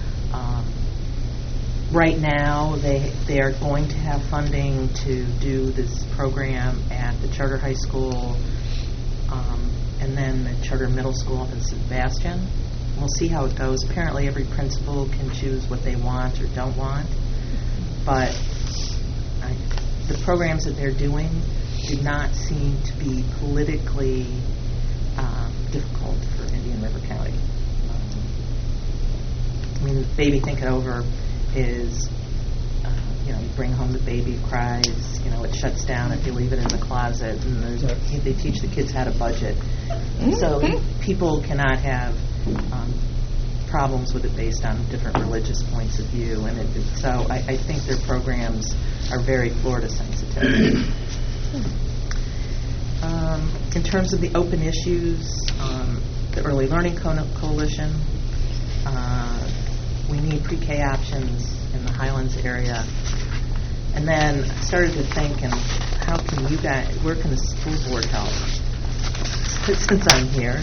Right now, they are going to have funding to do this program at the charter high school, and then the charter middle school up in Sebastian. We'll see how it goes. Apparently, every principal can choose what they want or don't want, but the programs that they're doing do not seem to be politically difficult for Indian River County. Baby Think It Over is, you bring home the baby, cries, it shuts down if you leave it in the closet, and they teach the kids how to budget. So people cannot have problems with it based on different religious points of view, and so I think their programs are very Florida sensitive. In terms of the open issues, the Early Learning Coalition, we need pre-K options in the Highlands area. And then I started to think, and how can you guys, where can the school board help? Since I'm here.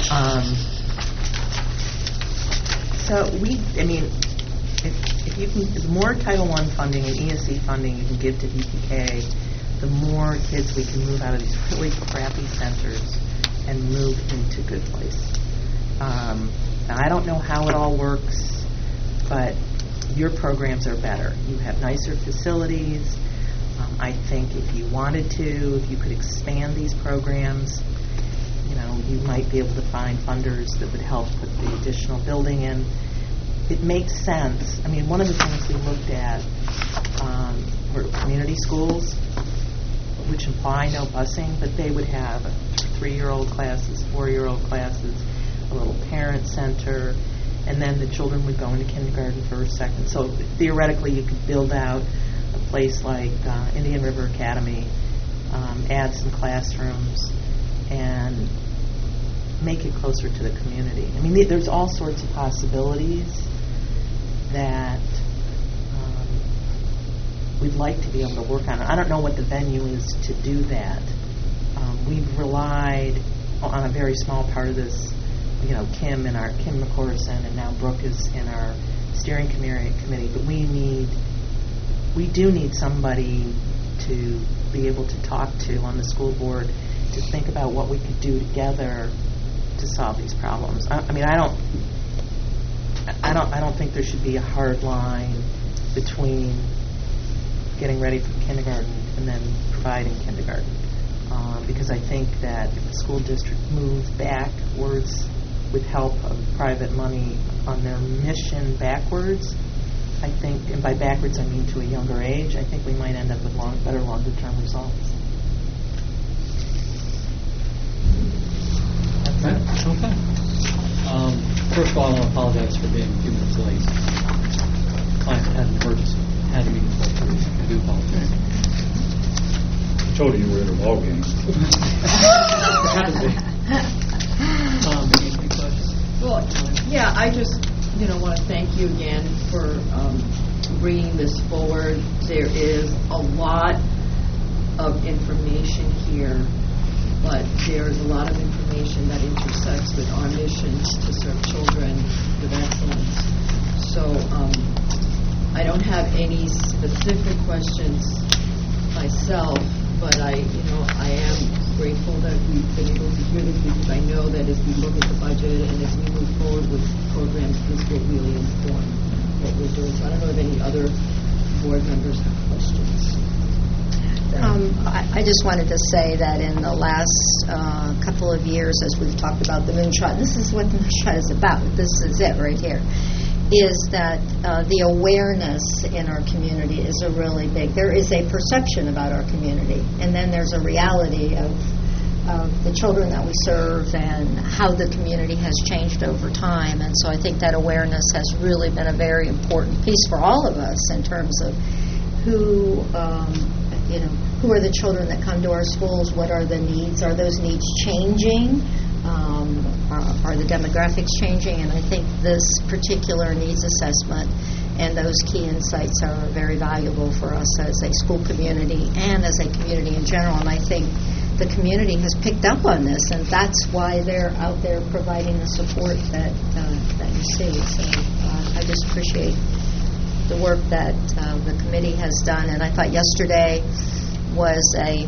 So if you can, the more Title I funding and ESE funding you can give to DPK, the more kids we can move out of these really crappy centers and move into good place. Now, I don't know how it all works, but your programs are better. You have nicer facilities. I think if you wanted to, if you could expand these programs, you might be able to find funders that would help put the additional building in. It makes sense. I mean, one of the things we looked at were community schools, which imply no busing, but they would have 3-year-old classes, 4-year-old classes, a little parent center, and then the children would go into kindergarten, first, second. So theoretically, you could build out a place like Indian River Academy, add some classrooms, and make it closer to the community. I mean, there's all sorts of possibilities that we'd like to be able to work on. I don't know what the venue is to do that. We've relied on a very small part of this, Kim McCorson, and now Brooke is in our steering committee, but we do need somebody to be able to talk to on the school board to think about what we could do together to solve these problems. I don't think there should be a hard line between getting ready for kindergarten and then providing kindergarten, because I think that if the school district moves backwards with help of private money on their mission backwards, I think, and by backwards I mean to a younger age, I think we might end up with better longer-term results. Right. Okay. First of all, I want to apologize for being a few minutes late. Client had an emergency, had a meeting for 3 weeks. I do apologize. I told you were at a ball game. Any questions? Well, yeah, I just, want to thank you again for bringing this forward. There is a lot of information here, but there's a lot of information that intersects with our mission to serve children with excellence. So I don't have any specific questions myself, but I am grateful that we've been able to hear this, because I know that as we look at the budget and as we move forward with programs, this will really inform what we're doing. So I don't know if any other board members have questions. I just wanted to say that in the last couple of years, as we've talked about the Moonshot, this is what the Moonshot is about. This is it right here. Is that the awareness in our community is a really big. There is a perception about our community, and then there's a reality of the children that we serve and how the community has changed over time. And so I think that awareness has really been a very important piece for all of us in terms of who are the children that come to our schools, what are the needs, are those needs changing? Are the demographics changing? And I think this particular needs assessment and those key insights are very valuable for us as a school community and as a community in general. And I think the community has picked up on this, and that's why they're out there providing the support that you see. So I just appreciate the work that the committee has done. And I thought yesterday was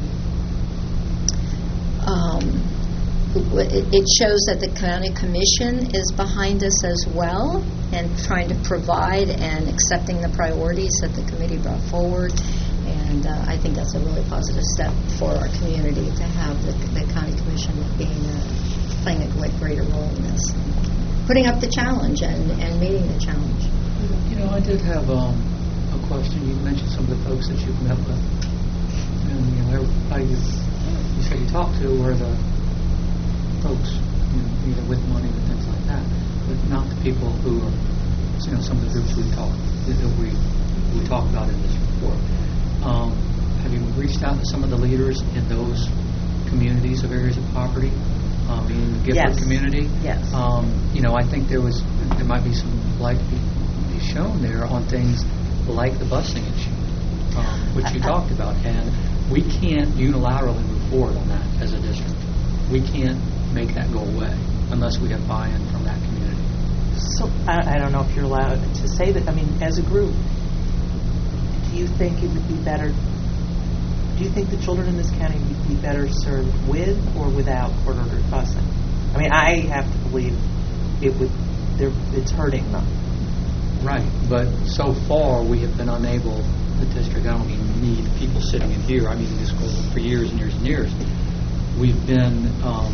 it shows that the county commission is behind us as well and trying to provide and accepting the priorities that the committee brought forward. And I think that's a really positive step for our community to have the county commission playing a greater role in this, putting up the challenge and meeting the challenge. I did have a question. You mentioned some of the folks that you've met with, and everybody you said you talked to were the folks, either with money or things like that, but not the people who are, some of the groups we talked about in this report. Have you reached out to some of the leaders in those communities of areas of poverty, in the Gifford community? Yes. I think there might be some light to be shown there on things like the busing issue, which you talked about, and we can't unilaterally move forward on that as a district. We can't make that go away unless we have buy-in from that community. So I don't know if you're allowed to say that. I mean, as a group, do you think it would be better? Do you think the children in this county would be better served with or without court-ordered busing? I mean, I have to believe it would. It's hurting them. Right, but so far we have been unable. The district. I don't mean me, the people sitting in here. I mean this goes for years and years and years. We've been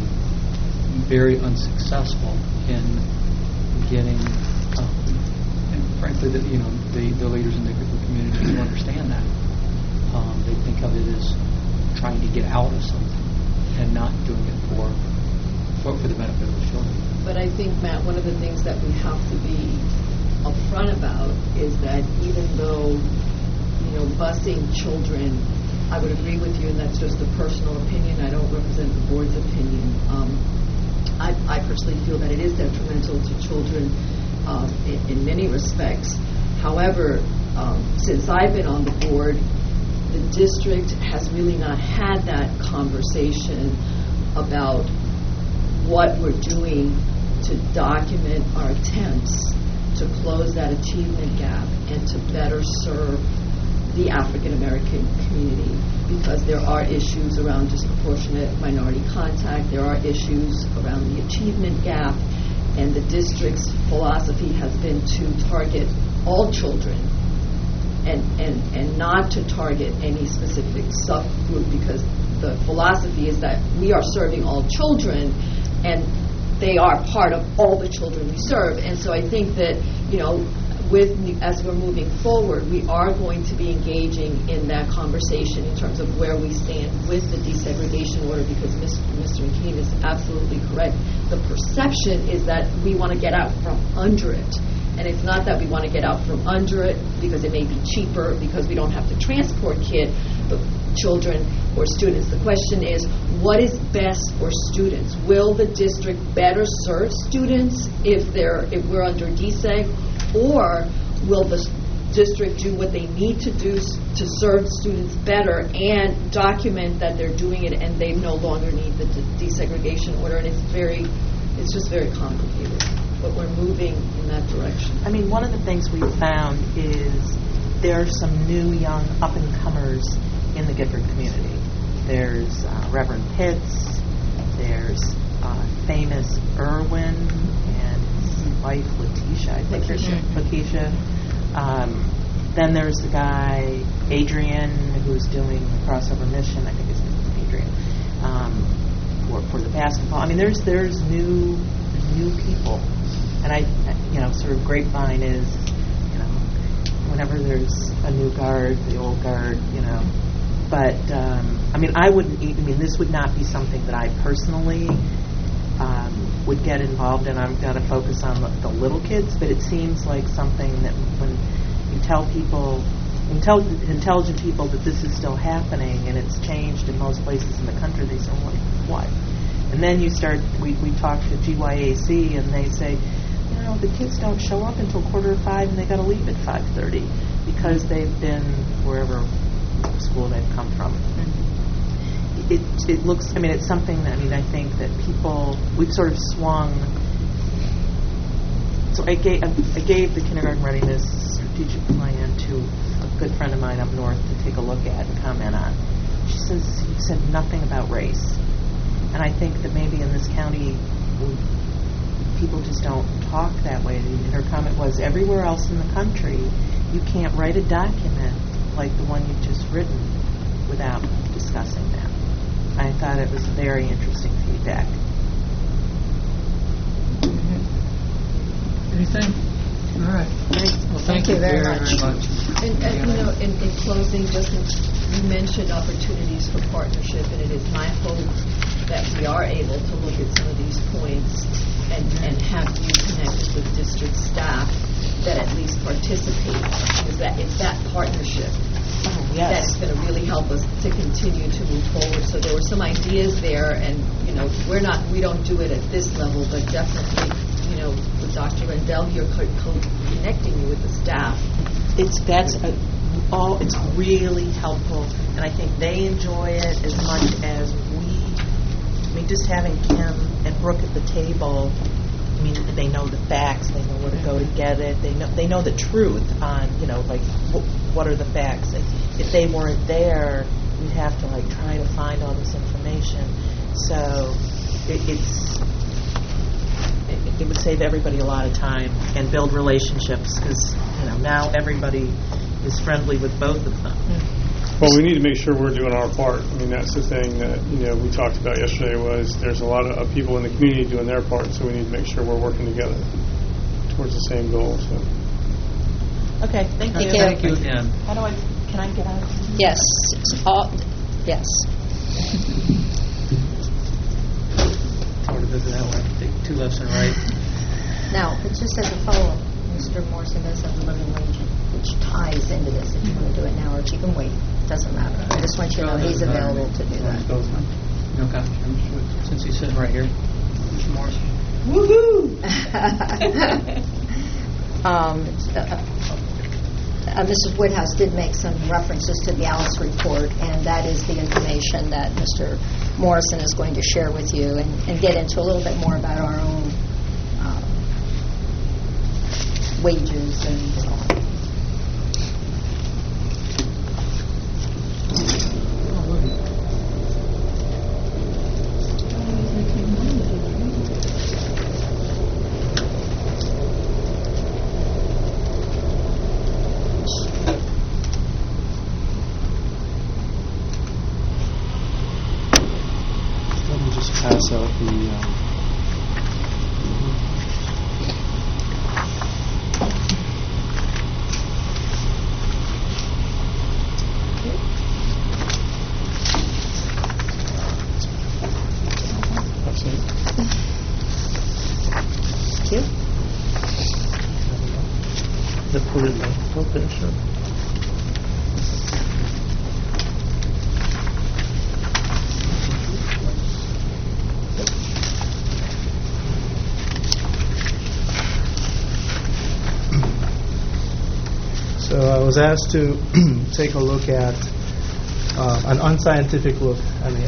very unsuccessful in getting, and frankly, the leaders in the community do understand that. They think of it as trying to get out of something and not doing it for the benefit of the children. But I think, Matt, one of the things that we have to be upfront about is that even though busing children, I would agree with you, and that's just a personal opinion. I don't represent the board's opinion. I personally feel that it is detrimental to children in many respects. However, since I've been on the board, the district has really not had that conversation about what we're doing to document our attempts to close that achievement gap and to better serve the African American community, because there are issues around disproportionate minority contact, there are issues around the achievement gap, and the district's philosophy has been to target all children and not to target any specific subgroup, because the philosophy is that we are serving all children and they are part of all the children we serve. And so I think that, as we're moving forward, we are going to be engaging in that conversation in terms of where we stand with the desegregation order, because Mr. McKean is absolutely correct. The perception is that we want to get out from under it. And it's not that we want to get out from under it because it may be cheaper, because we don't have to transport children or students. The question is, what is best for students? Will the district better serve students if we're under deseg, or will the district do what they need to do to serve students better and document that they're doing it and they no longer need the desegregation order? And it's just very complicated, but we're moving in that direction. I mean, one of the things we've found is there are some new young up-and-comers in the Gifford community. There's Reverend Pitts, there's famous Irwin and his wife Letitia, I think. Lakeisha. Then there's the guy Adrian, who's doing the crossover mission. I think his name is Adrian, for the basketball. I mean, there's new people, and I sort of grapevine is, whenever there's a new guard, the old guard, But I mean, this would not be something that I personally would get involved in. I'm going to focus on the little kids, but it seems like something that when you tell people, intelligent people, that this is still happening and it's changed in most places in the country, they say, well, what? And then we talk to GYAC and they say, the kids don't show up until 4:45 and they got to leave at 5:30 because they've been wherever school they've come from. It looks, it's something that, I think that we've sort of swung. So I gave the kindergarten readiness strategic plan to a good friend of mine up north to take a look at and comment on. She said nothing about race. And I think that maybe in this county, people just don't talk that way. And her comment was, everywhere else in the country, you can't write a document like the one you've just written without discussing that. I thought it was very interesting feedback. Anything? All right. Well, thank you very, very much. And in closing, you mentioned opportunities for partnership, and it is my hope that we are able to look at some of these points and have you connected with district staff that at least participate, because it's that partnership that's going to really help us to continue to move forward. So there were some ideas there, and we don't do it at this level, but definitely, with Dr. Rendell here connecting you with the staff. it's really helpful, and I think they enjoy it as much as we. I mean, just having Kim and Brooke at the table. I mean, they know the facts. They know where to go to get it. They know the truth on, like what are the facts. And if they weren't there, we'd have to try to find all this information. So it would save everybody a lot of time and build relationships because now everybody is friendly with both of them. Well, we need to make sure we're doing our part. I mean, that's the thing that we talked about yesterday was there's a lot of people in the community doing their part, so we need to make sure we're working together towards the same goal. So. Okay, thank you. Thank you again. Can I get out? Yes. Yes. It's hard to visit that way. Take 2 lefts and a right. Now, but just as a follow-up, Mr. Morrison does have the living wage, which ties into this if you want to do it now or if you can wait. Doesn't matter. I just want you to know he's available to do that. Okay. Since he's sitting right here. Mr. Morrison. Woohoo! Mrs. Woodhouse did make some references to the Alice report, and that is the information that Mr. Morrison is going to share with you and get into a little bit more about our own wages and so on. Let me just pass out the... That's it. Thank you. The perimeter. Okay, sure. So I was asked to take a look at an unscientific look,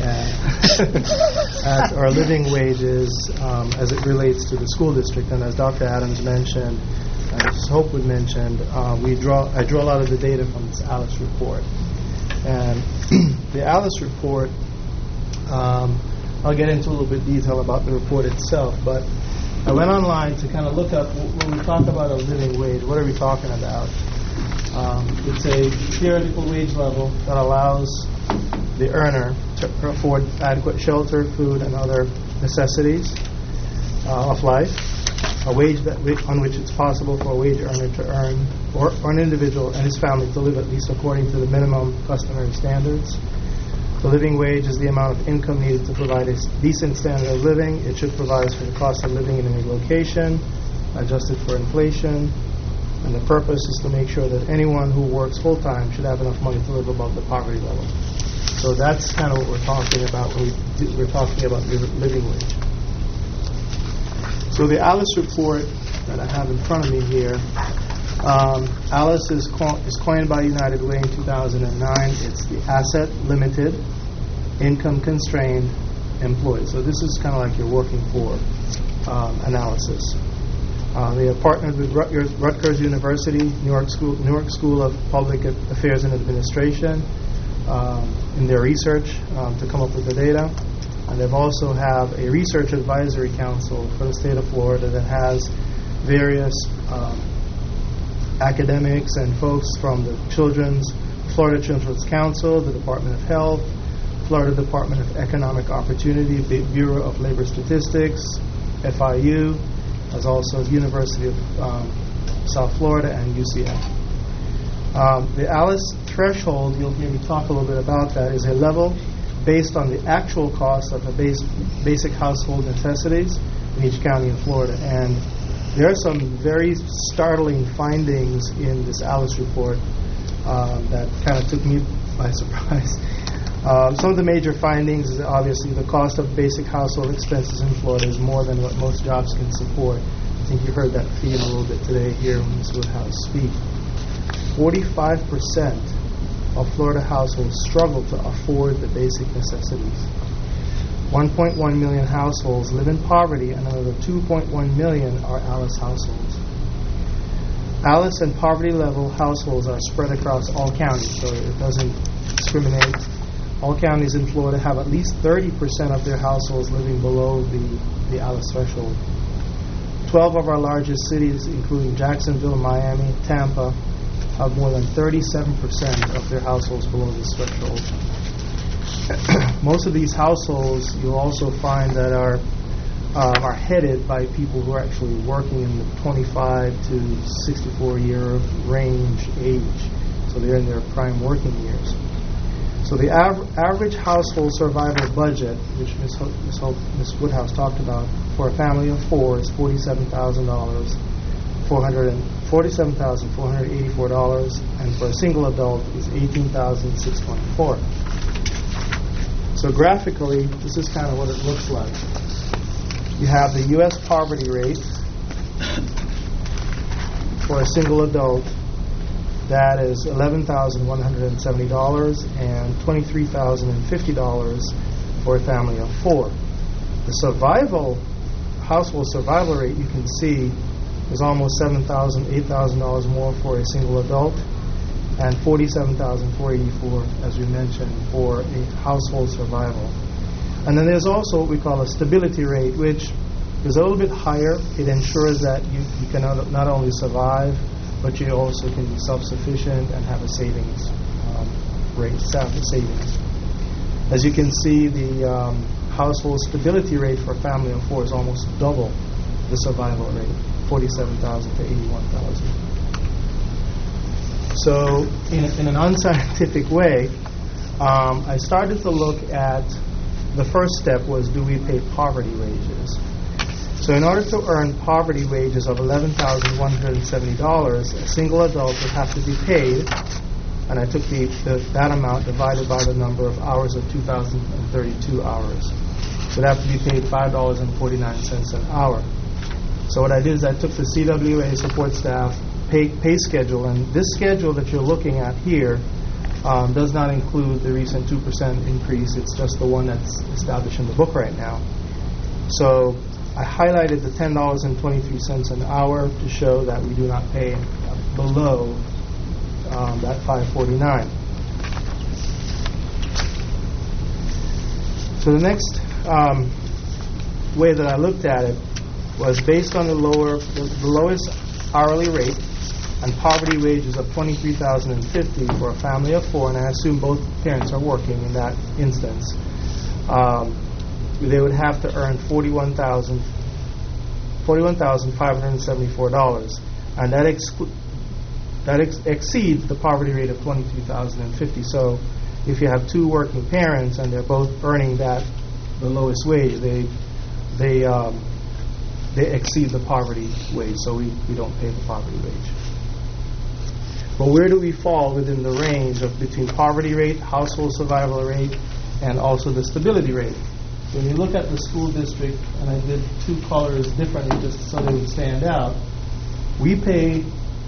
at our living wages as it relates to the school district. And as Dr. Adams mentioned, as Hope would mentioned, I draw a lot of the data from this Alice report. And the Alice report, I'll get into a little bit detail about the report itself, but I went online to kind of look up when we talk about a living wage, what are we talking about? It's a theoretical wage level that allows the earner to afford adequate shelter, food, and other necessities of life. A wage on which it's possible for a wage earner to earn, or an individual and his family to live at least according to the minimum customary standards. The living wage is the amount of income needed to provide a decent standard of living. It should provide for the cost of living in any location, adjusted for inflation. And the purpose is to make sure that anyone who works full-time should have enough money to live above the poverty level. So that's kind of what we're talking about when we're talking about the living wage. So the Alice report that I have in front of me here, Alice is coined by United Way in 2009. It's the asset limited, income constrained employee. So this is kind of like your working poor analysis. They have partnered with Rutgers University, New York School of Public Affairs and Administration in their research to come up with the data. And they've also have a research advisory council for the state of Florida that has various academics and folks from the Florida Children's Council, the Department of Health, Florida Department of Economic Opportunity, the Bureau of Labor Statistics, FIU, as also the University of South Florida and UCF. The Alice threshold, you'll hear me talk a little bit about that, is a level based on the actual cost of the basic household necessities in each county in Florida. And there are some very startling findings in this Alice report that kind of took me by surprise. Some of the major findings is that obviously the cost of basic household expenses in Florida is more than what most jobs can support. I think you heard that theme a little bit today here when Ms. Woodhouse speak. 45% of Florida households struggle to afford the basic necessities. 1.1 million households live in poverty, and another 2.1 million are ALICE households. ALICE and poverty-level households are spread across all counties, so it doesn't discriminate. All counties in Florida have at least 30% of their households living below the ALICE threshold. 12 of our largest cities, including Jacksonville, Miami, Tampa, have more than 37% of their households below this threshold. Most of these households you'll also find that are headed by people who are actually working in the 25 to 64 year range age. So they're in their prime working years. So the average household survival budget, which Ms. Woodhouse talked about, for a family of four is $47,484, and for a single adult is $18,624. So graphically, this is kind of what it looks like. You have the U.S. poverty rate for a single adult. That is $11,170 and $23,050 for a family of four. The household survival rate, you can see, is almost $7,000, $8,000 more for a single adult, and $47,484, as we mentioned, for a household survival. And then there's also what we call a stability rate, which is a little bit higher. It ensures that you can not only survive, but you also can be self-sufficient and have a savings rate, savings. As you can see, the household stability rate for a family of four is almost double the survival rate, 47,000 to 81,000. So, in an unscientific way, I started to look at, the first step was, do we pay poverty wages? So in order to earn poverty wages of $11,170, a single adult would have to be paid, and I took that amount divided by the number of hours of 2,032 hours. Would have to be paid $5.49 an hour. So what I did is I took the CWA support staff pay schedule, and this schedule that you're looking at here does not include the recent 2% increase. It's just the one that's established in the book right now. So I highlighted the $10.23 an hour to show that we do not pay below that $5.49. So the next way that I looked at it was based on the lowest hourly rate and poverty wages of $23,050 for a family of four, and I assume both parents are working in that instance. They would have to earn $41,574, and that exceeds the poverty rate of $23,050. So, if you have two working parents and they're both earning the lowest wage, they exceed the poverty wage. So we don't pay the poverty wage. But where do we fall within the range of between poverty rate, household survival rate, and also the stability rate? When you look at the school district, and I did two colors differently just so they would stand out, we pay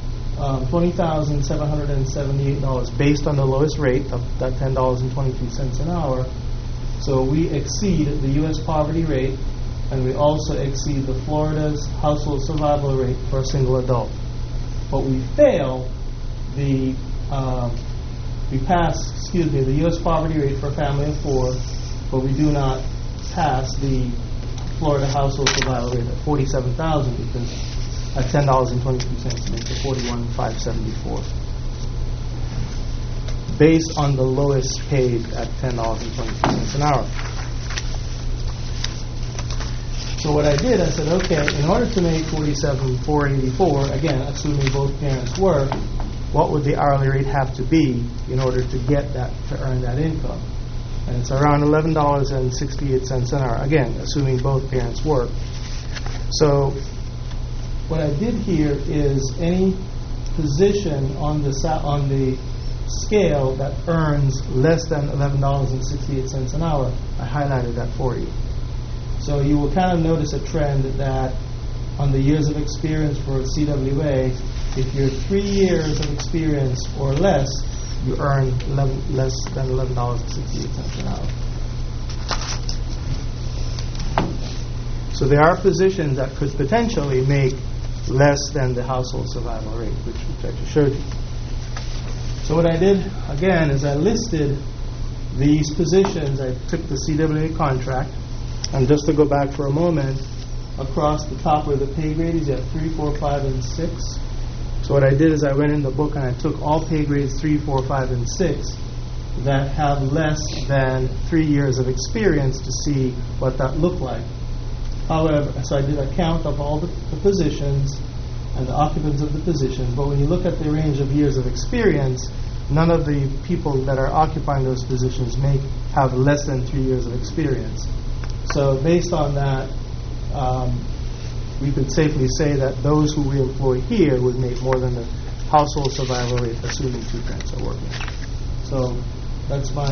$20,778 based on the lowest rate of that $10.23 an hour. So we exceed the U.S. poverty rate, and we also exceed the Florida's household survival rate for a single adult. But we fail the U.S. poverty rate for a family of four, but we do not pass the Florida household survival rate at $47,000 because at $10.22 makes it $41,574, based on the lowest paid at $10.22 an hour. So what I did, I said, okay, in order to make $47,484, again, assuming both parents work, what would the hourly rate have to be in order to get that, to earn that income? And it's around $11.68 an hour, again, assuming both parents work. So what I did here is any position on the scale that earns less than $11.68 an hour, I highlighted that for you. So you will kind of notice a trend that on the years of experience for CWA, If you're 3 years of experience or less, you earn less than $11.68 an hour. So there are positions that could potentially make less than the household survival rate, which I just showed you. So what I did, again, is I listed these positions. I took the CWA contract, and just to go back for a moment, across the top where the pay grade is, you have 3, 4, 5, and 6. So what I did is I went in the book and I took all pay grades 3, 4, 5, and 6 that have less than 3 years of experience to see what that looked like. However, so I did a count of all the positions and the occupants of the positions, but when you look at the range of years of experience, none of the people that are occupying those positions have less than 3 years of experience. So based on that, we could safely say that those who we employ here would make more than the household survival rate, assuming 2 parents are working. So that's my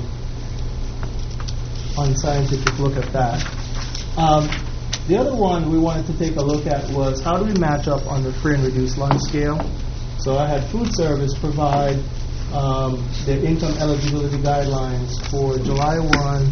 unscientific look at that. The other one we wanted to take a look at was how do we match up on the free and reduced lunch scale. So I had food service provide their income eligibility guidelines for July 1,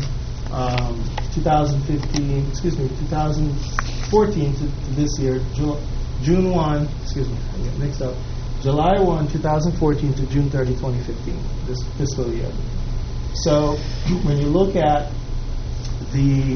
2014 to this year, June 1, I get mixed up, July 1, 2014 to June 30, 2015, this fiscal year. So when you look at the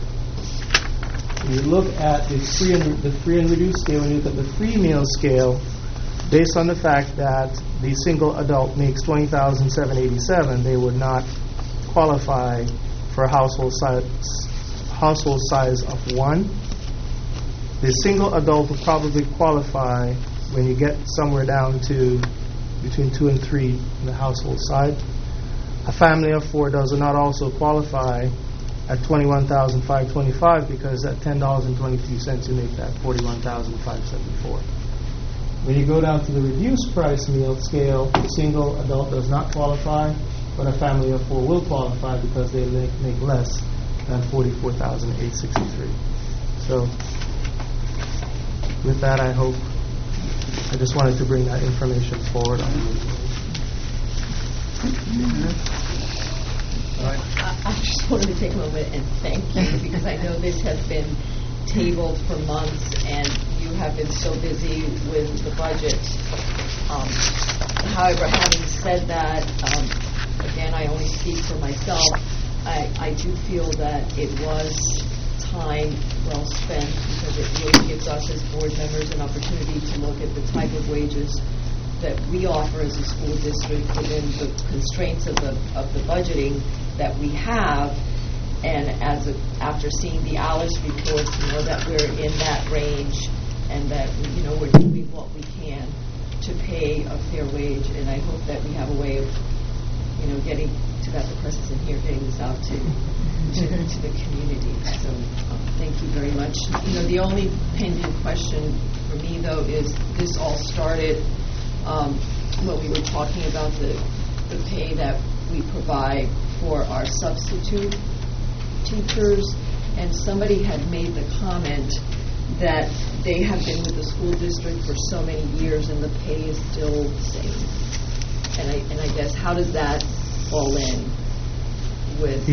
free and reduced scale, when you look at the free meal scale, based on the fact that the single adult makes $20,787, they would not qualify for a household size of 1. The single adult would probably qualify when you get somewhere down to between 2 and 3 in the household side. A family of 4 does not also qualify at $21,525 because at $10.22 you make that $41,574. When you go down to the reduced price meal scale, the single adult does not qualify, but a family of 4 will qualify because they make less than $44,863. So with that, I just wanted to bring that information forward. I just wanted to take a moment and thank you because I know this has been tabled for months and you have been so busy with the budget. However, having said that, again, I only speak for myself. I do feel that it was time well spent because it really gives us as board members an opportunity to look at the type of wages that we offer as a school district within the constraints of the budgeting that we have, and after seeing the Alice report, to know that we're in that range and that we're doing what we can to pay a fair wage, and I hope that we have a way of getting to that, the presence in here, getting this out to the community. So thank you very much. The only pending question for me though is this all started when we were talking about the pay that we provide for our substitute teachers, and somebody had made the comment that they have been with the school district for so many years and the pay is still the same. And I guess how does that fall in with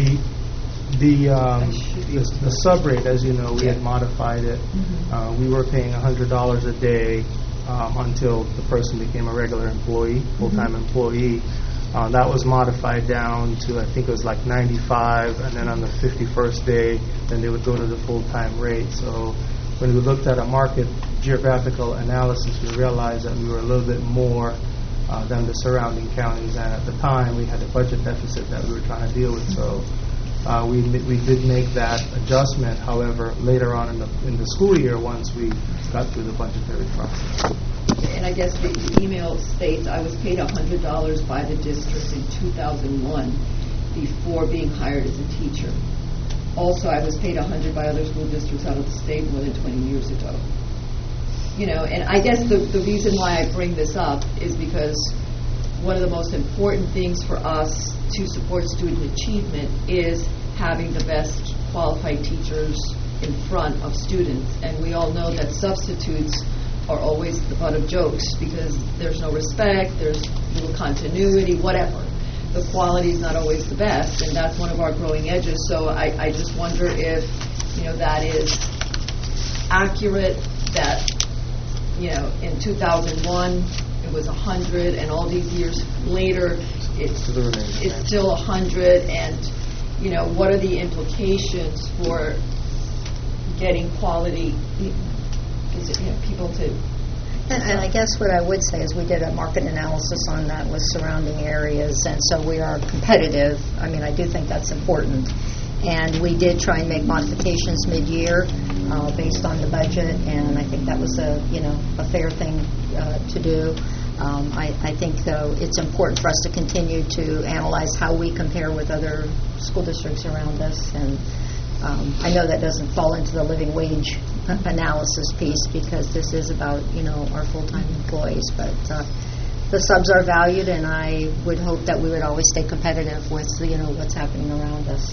the sub rate? As you know, we had modified it. Mm-hmm. We were paying $100 a day until the person became a regular employee, full-time employee. That was modified down to, I think it was like 95, and then on the 51st day, then they would go to the full-time rate. So when we looked at a market geographical analysis, we realized that we were a little bit more than the surrounding counties, and at the time we had a budget deficit that we were trying to deal with. So we did make that adjustment. However, later on in the school year, once we got through the budgetary process. And I guess the email states I was paid $100 by the district in 2001 before being hired as a teacher. Also, I was paid $100 by other school districts out of the state more than 20 years ago. And I guess the reason why I bring this up is because one of the most important things for us to support student achievement is having the best qualified teachers in front of students. And we all know that substitutes are always the butt of jokes because there's no respect, there's little continuity, whatever. The quality is not always the best, and that's one of our growing edges. So I just wonder if, that is accurate, that, in 2001 it was 100, and all these years later it's still 100, and, what are the implications for getting quality, people to... And I guess what I would say is we did a market analysis on that with surrounding areas, and so we are competitive. I mean, I do think that's important. And we did try and make modifications mid-year based on the budget, and I think that was a fair thing to do. I think, though, it's important for us to continue to analyze how we compare with other school districts around us. And I know that doesn't fall into the living wage analysis piece because this is about, our full-time employees. But the subs are valued, and I would hope that we would always stay competitive with, what's happening around us.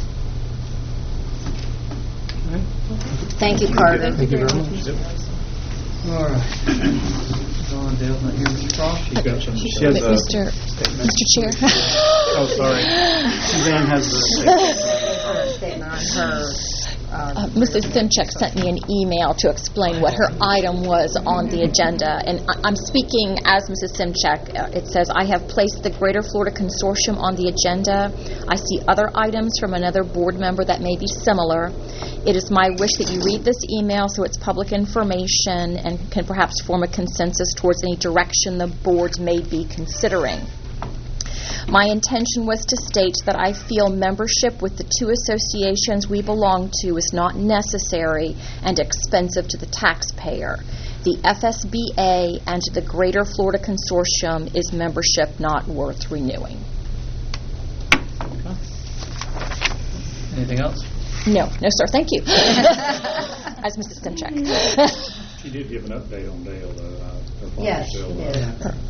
Thank you, Carter. Thank you very much. All right. Dawn, Dale's not here. Mr. Frost? She's got some. Mr. Chair. Oh, sorry. Suzanne has the Statement on her. Mrs. Simchek sent me an email to explain what her item was on the agenda, and I'm speaking as Mrs. Simchek. It says, I have placed the Greater Florida Consortium on the agenda. I see other items from another board member that may be similar. It is my wish that you read this email so it's public information and can perhaps form a consensus towards any direction the board may be considering. My intention was to state that I feel membership with the two associations we belong to is not necessary and expensive to the taxpayer. The FSBA and the Greater Florida Consortium is membership not worth renewing. Anything else? No, sir, thank you. As Mrs. Simchek. She did give an update on Dale, though. Yes, she did.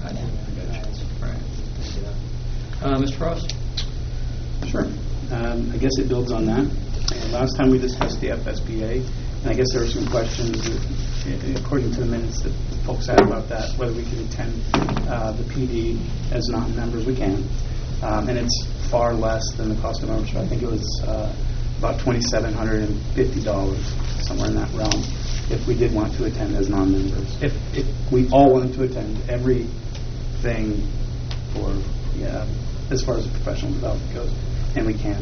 Mr. Frost? Sure. I guess it builds on that. Last time we discussed the FSBA, and I guess there were some questions, according to the minutes that folks had about that, whether we could attend the PD as non-members. We can. And it's far less than the cost of membership. I think it was about $2,750, somewhere in that realm, if we did want to attend as non-members. If we all wanted to attend everything for, as far as professional development goes, and we can.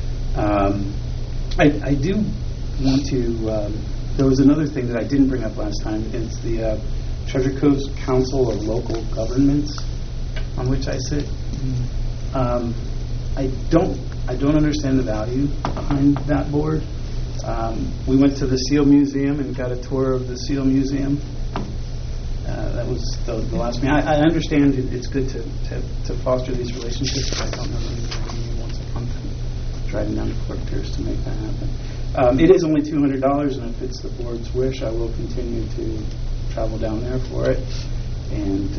I do want to, there was another thing that I didn't bring up last time. It's the Treasure Coast Council of Local Governments, on which I sit. I don't understand the value behind that board. We went to the Seal Museum and got a tour of the Seal Museum. That was the last meeting. I understand it's good to foster these relationships, but I don't know that anybody once a month and driving down to Fort Pierce to make that happen. It is only $200, and if it's the board's wish, I will continue to travel down there for it. And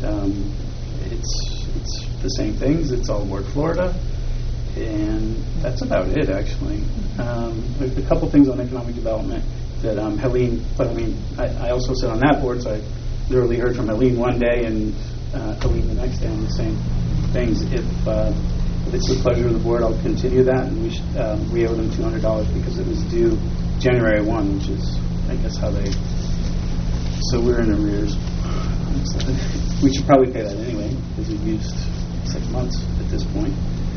it's the same things. It's all Ward Florida, and that's about it, actually. There's a couple things on economic development that Helene, but I also sit on that board, so I literally heard from Helene one day and Helene the next day on the same things. If it's the pleasure of the board, I'll continue that, and we owe them $200 because it was due January 1, which is, I guess, how they... So we're in arrears. We should probably pay that anyway because we've used 6 months at this point.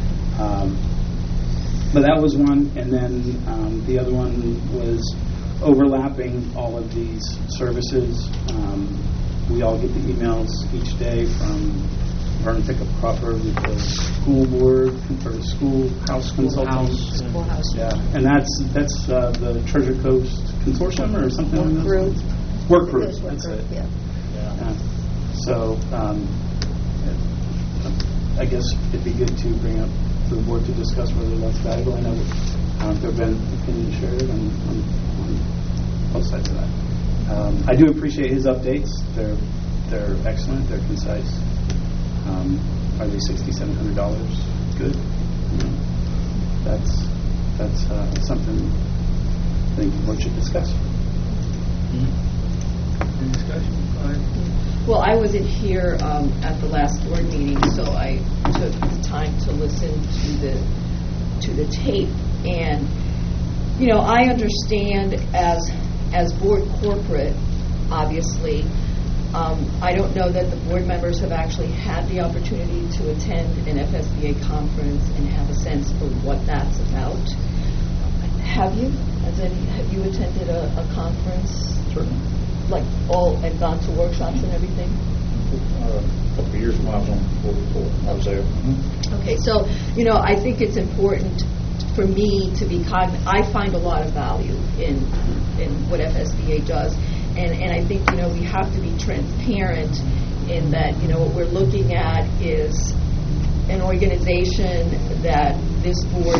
But that was one, and then the other one was overlapping all of these services. We all get the emails each day from Vernon Pickup Crawford with the school board or schoolhouse consultants. Schoolhouse. Yeah, and that's the Treasure Coast Consortium or something like that. Work group. That's it. Yeah. So I guess it'd be good to bring up to the board to discuss whether that's valuable. I know that there have been opinions shared on both sides of that. I do appreciate his updates. They're excellent. They're concise. Are they $6,700? Good. That's something I think the board should discuss. Any discussion? Well, I wasn't here at the last board meeting, so I took the time to listen to the tape. And, you know, I understand as board corporate, obviously, I don't know that the board members have actually had the opportunity to attend an FSBA conference and have a sense for what that's about. Have you? Have you attended a conference? Certainly. Like and gone to workshops and everything? A couple of years when I was on board before, I was there. Mm-hmm. Okay, so, you know, I think it's important for me to be I find a lot of value in what FSBA does. And I think, you know, we have to be transparent in that, you know, what we're looking at is an organization that this board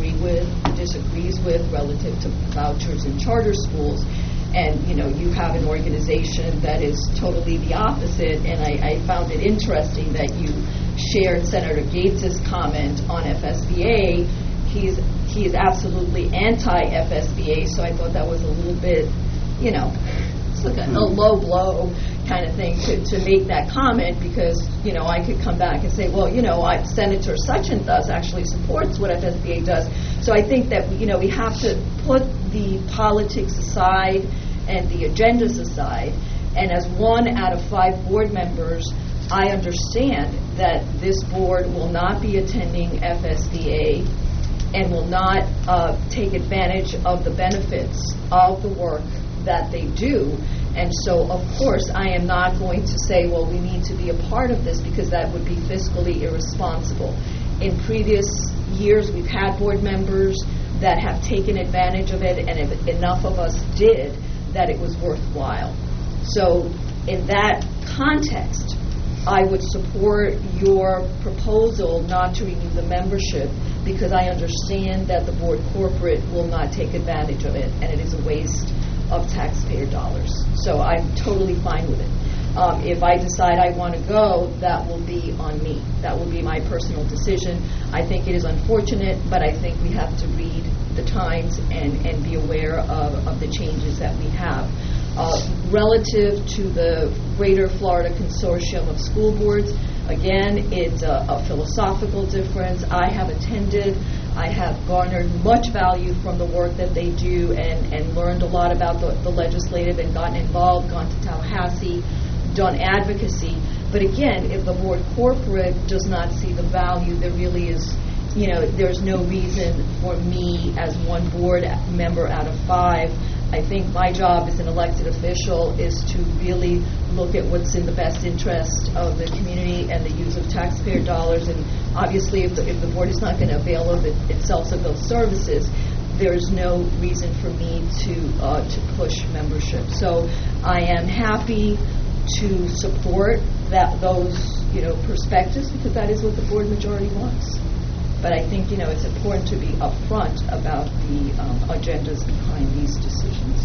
disagrees with relative to vouchers and charter schools. And, you know, you have an organization that is totally the opposite. And I found it interesting that you shared Senator Gates's comment on FSBA. He is absolutely anti-FSBA, so I thought that was a little bit, you know, it's like a low blow kind of thing to make that comment, because, you know, I could come back and say, well, you know, Senator such and thus actually supports what FSBA does. So I think that, you know, we have to put the politics aside and the agendas aside, and as 1 out of 5 board members, I understand that this board will not be attending FSBA and will not take advantage of the benefits of the work that they do. And so, of course, I am not going to say, well, we need to be a part of this, because that would be fiscally irresponsible. In previous years, we've had board members that have taken advantage of it, and if enough of us did, that it was worthwhile. So in that context, I would support your proposal not to renew the membership, because I understand that the board corporate will not take advantage of it, and it is a waste of taxpayer dollars. So I'm totally fine with it. If I decide I want to go, that will be on me. That will be my personal decision. I think it is unfortunate, but I think we have to read the times and be aware of the changes that we have. Relative to the Greater Florida Consortium of School Boards, again, it's a philosophical difference. I have attended. I have garnered much value from the work that they do and learned a lot about the legislative and gotten involved, gone to Tallahassee, done advocacy. But again, if the board corporate does not see the value, there really is, you know, there's no reason for me as one board member out of 5. I think my job as an elected official is to really look at what's in the best interest of the community and the use of taxpayer dollars. And obviously, if the board is not going to avail of itself of those services, there's no reason for me to push membership. So I am happy to support those, you know, perspectives, because that is what the board majority wants. But I think, you know, it's important to be upfront about the agendas behind these decisions.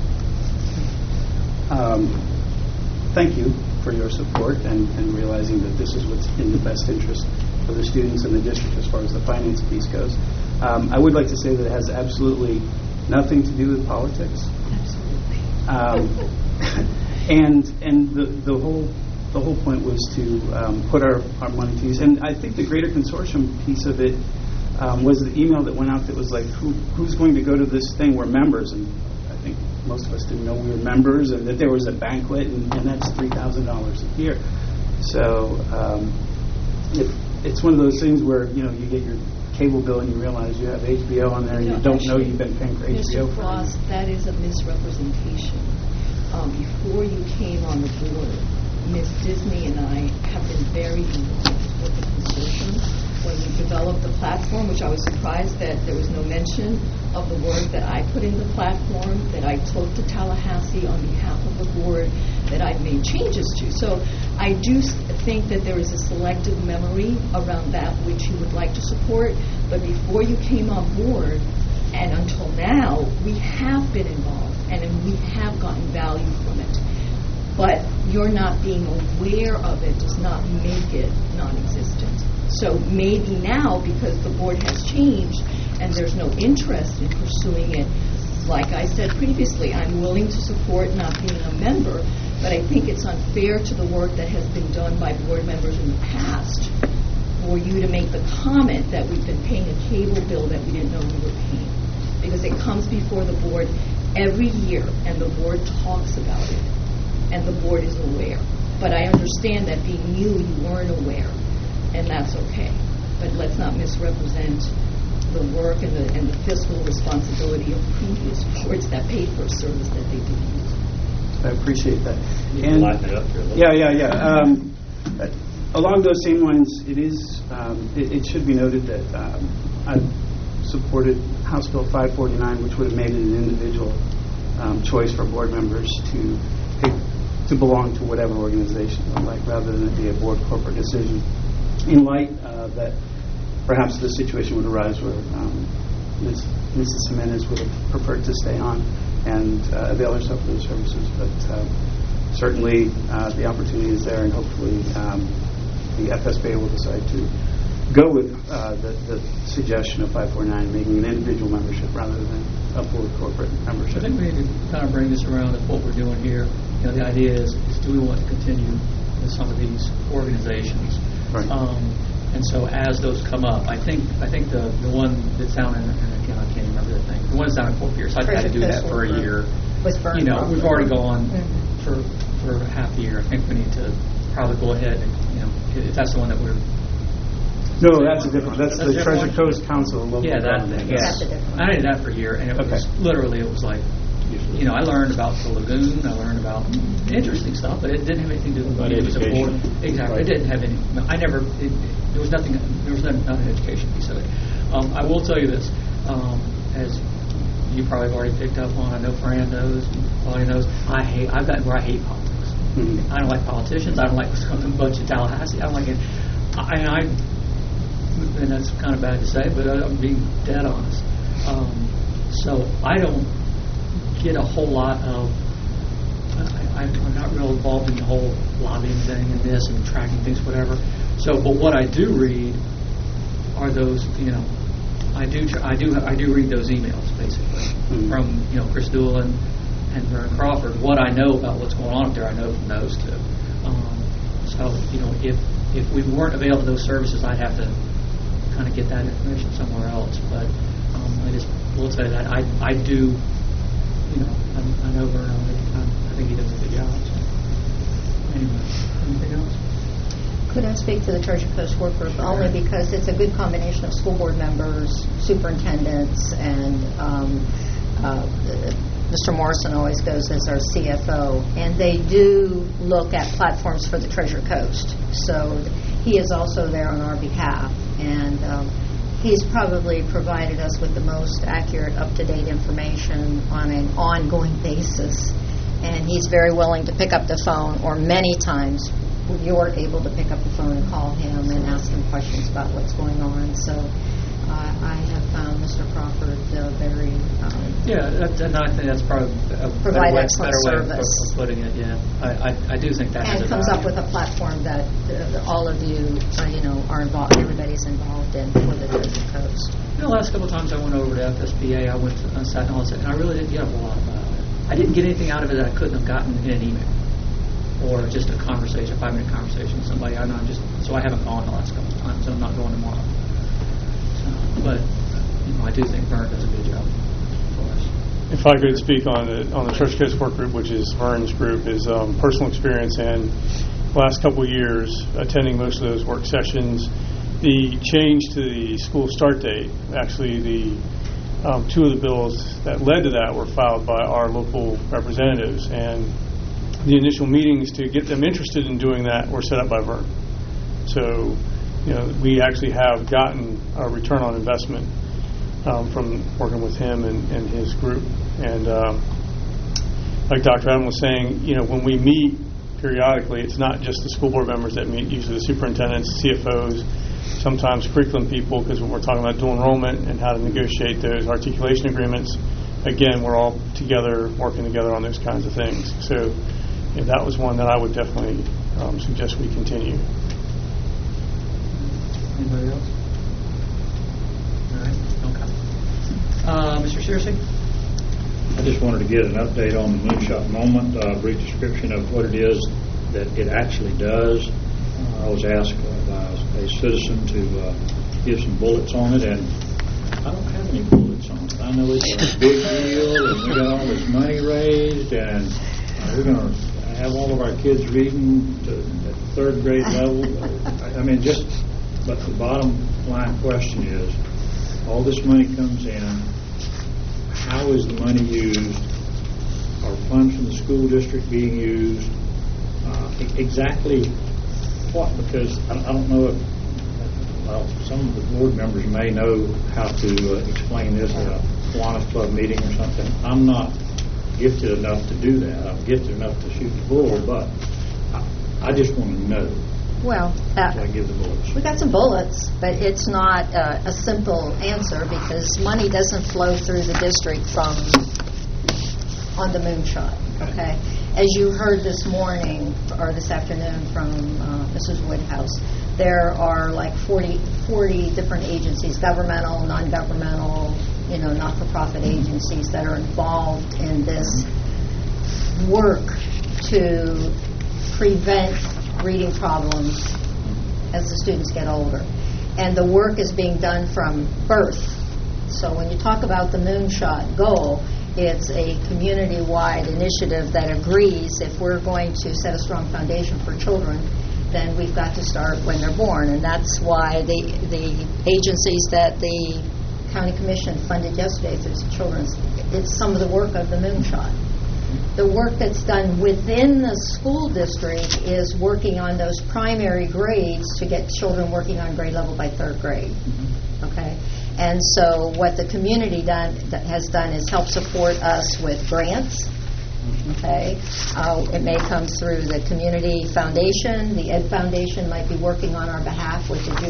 Thank you for your support and realizing that this is what's in the best interest of the students and the district as far as the finance piece goes. I would like to say that it has absolutely nothing to do with politics. Absolutely. And the whole point was to put our money to use. And I think the Greater Consortium piece of it was the email that went out that was like, who's going to go to this thing? We're members. And I think most of us didn't know we were members, and that there was a banquet, and that's $3,000 a year. So it's one of those things where, you know, you get your cable bill and you realize you have HBO on there, and you don't know you've been paying for HBO. Mr. Frost, that is a misrepresentation. Before you came on the board, Ms. Disney and I have been very involved with the consortium when we developed the platform, which I was surprised that there was no mention of the work that I put in the platform, that I took to Tallahassee on behalf of the board, that I've made changes to. So I do think that there is a selective memory around that which you would like to support, but before you came on board and until now, we have been involved and we have gotten value from it. But you're not being aware of it does not make it non-existent. So maybe now, because the board has changed and there's no interest in pursuing it, like I said previously, I'm willing to support not being a member, But I think it's unfair to the work that has been done by board members in the past for you to make the comment that we've been paying a cable bill that we didn't know we were paying. Because it comes before the board every year, and the board talks about it, and the board is aware. But I understand that being new, you weren't aware, and that's okay. But let's not misrepresent the work and the fiscal responsibility of previous boards that paid for a service that they didn't use. I appreciate that. You can lighten it up here a little. Yeah. Along those same lines, it should be noted that I've supported House Bill 549, which would have made it an individual choice for board members to belong to whatever organization they like, rather than it be a board corporate decision. In light that perhaps the situation would arise where Mrs. Jimenez would have preferred to stay on and avail herself of those services, but certainly the opportunity is there, and hopefully the FSBA will decide to go with the suggestion of 549, making an individual membership rather than a board corporate membership. I think we need to kind of bring this around to what we're doing here. You know, the idea is do we want to continue with some of these organizations? Right. And so as those come up, I think the one that's down in, and again, I can't remember the thing, the one's down in Fort Pierce, I've had to do that for a year. With Vern You know, Crawford. we've already gone for half a year. I think we need to probably go ahead and, you know, if that's the one that we're... No, that's a different. That's the Treasure Coast Council. Local Yeah, that government. thing. Yeah. That's a different one. I did that for a year, and it was literally, it was like, you know, I learned about the lagoon, I learned about interesting stuff, but it didn't have anything to do with About it. It was a board. education. Exactly. Right. It didn't have any. There was nothing. There was not an education piece of it. I will tell you this, as you probably have already picked up on. I know Fran knows, Claudia knows. I've gotten where I hate politics. Mm-hmm. I don't like politicians. I don't like a bunch of Tallahassee. I don't like it. And that's kind of bad to say, but I'm being dead honest. So I don't get a whole lot of. I'm not real involved in the whole lobbying thing and this and tracking things, whatever. So, but what I do read are those, you know, I do read those emails basically from, you know, Chris Doolin and Vern Crawford. What I know about what's going on up there, I know from those two. So, you know, if we weren't available to those services, I'd have to kind of get that information somewhere else. But I just will say that I do, you know, I know Vern. I think he does a good job. So. Anyway, anything else? Could I speak to the Treasure Coast Work Group only because it's a good combination of school board members, superintendents, and Mr. Morrison always goes as our CFO, and they do look at platforms for the Treasure Coast. So he is also there on our behalf, and he's probably provided us with the most accurate, up-to-date information on an ongoing basis. And he's very willing to pick up the phone, or many times you're able to pick up the phone and call him and ask him questions about what's going on. So I have found Mr. Crawford very... and I think that's probably a provide better excellent way service. of putting it, yeah. I do think that has And a comes up value. with a platform that all of you, are involved, everybody's involved in for the Treasure Coast. You know, the last couple of times I went over to FSBA, I went to sat and all that, and I really didn't get a whole lot about it. I didn't get anything out of it that I couldn't have gotten in an email or just a conversation, a 5-minute conversation with somebody. So I haven't gone the last couple of times, so I'm not going tomorrow. So, but I do think Vern does a good job for us. If I could speak on the Treasure Coast Work Group, which is Vern's group, is personal experience and last couple of years attending most of those work sessions. The change to the school start date, actually the two of the bills that led to that were filed by our local representatives, and the initial meetings to get them interested in doing that were set up by Vern. So, we actually have gotten a return on investment from working with him and his group. And like Dr. Adam was saying, when we meet periodically, it's not just the school board members that meet, usually the superintendents, CFOs, sometimes curriculum people, because when we're talking about dual enrollment and how to negotiate those articulation agreements, again, we're all together, working together on those kinds of things. So that was one that I would definitely suggest we continue. Anybody else? All right. Okay. Mr. Searcy? I just wanted to get an update on the Moonshot Moment, a brief description of what it is that it actually does. I was asked by a citizen to give some bullets on it, and I don't have any bullets on it. I know it's a big deal, and we got all this money raised, and we're going to have all of our kids reading at the third grade level. But the bottom line question is, all this money comes in, how is the money used? Are funds from the school district being used? Exactly what? Because I don't know if, some of the board members may know how to explain this at a Kiwanis Club meeting or something. I'm not gifted enough to do that. I'm gifted enough to shoot the bull, but I just want to know. Well, So I give the bullets. we got some bullets, but it's not a simple answer because money doesn't flow through the district from on the Moonshot. Okay, as you heard this morning or this afternoon from Mrs. Woodhouse, there are like 40 different agencies, governmental, non-governmental, not-for-profit agencies that are involved in this work to prevent reading problems as the students get older. And the work is being done from birth. So when you talk about the Moonshot goal, it's a community-wide initiative that agrees if we're going to set a strong foundation for children, then we've got to start when they're born. And that's why the agencies that the County Commission funded yesterday through children's, it's some of the work of the Moonshot. The work that's done within the school district is working on those primary grades to get children working on grade level by third grade. Okay? And so what the community has done is help support us with grants. Okay? It may come through the community foundation. The Ed Foundation might be working on our behalf with the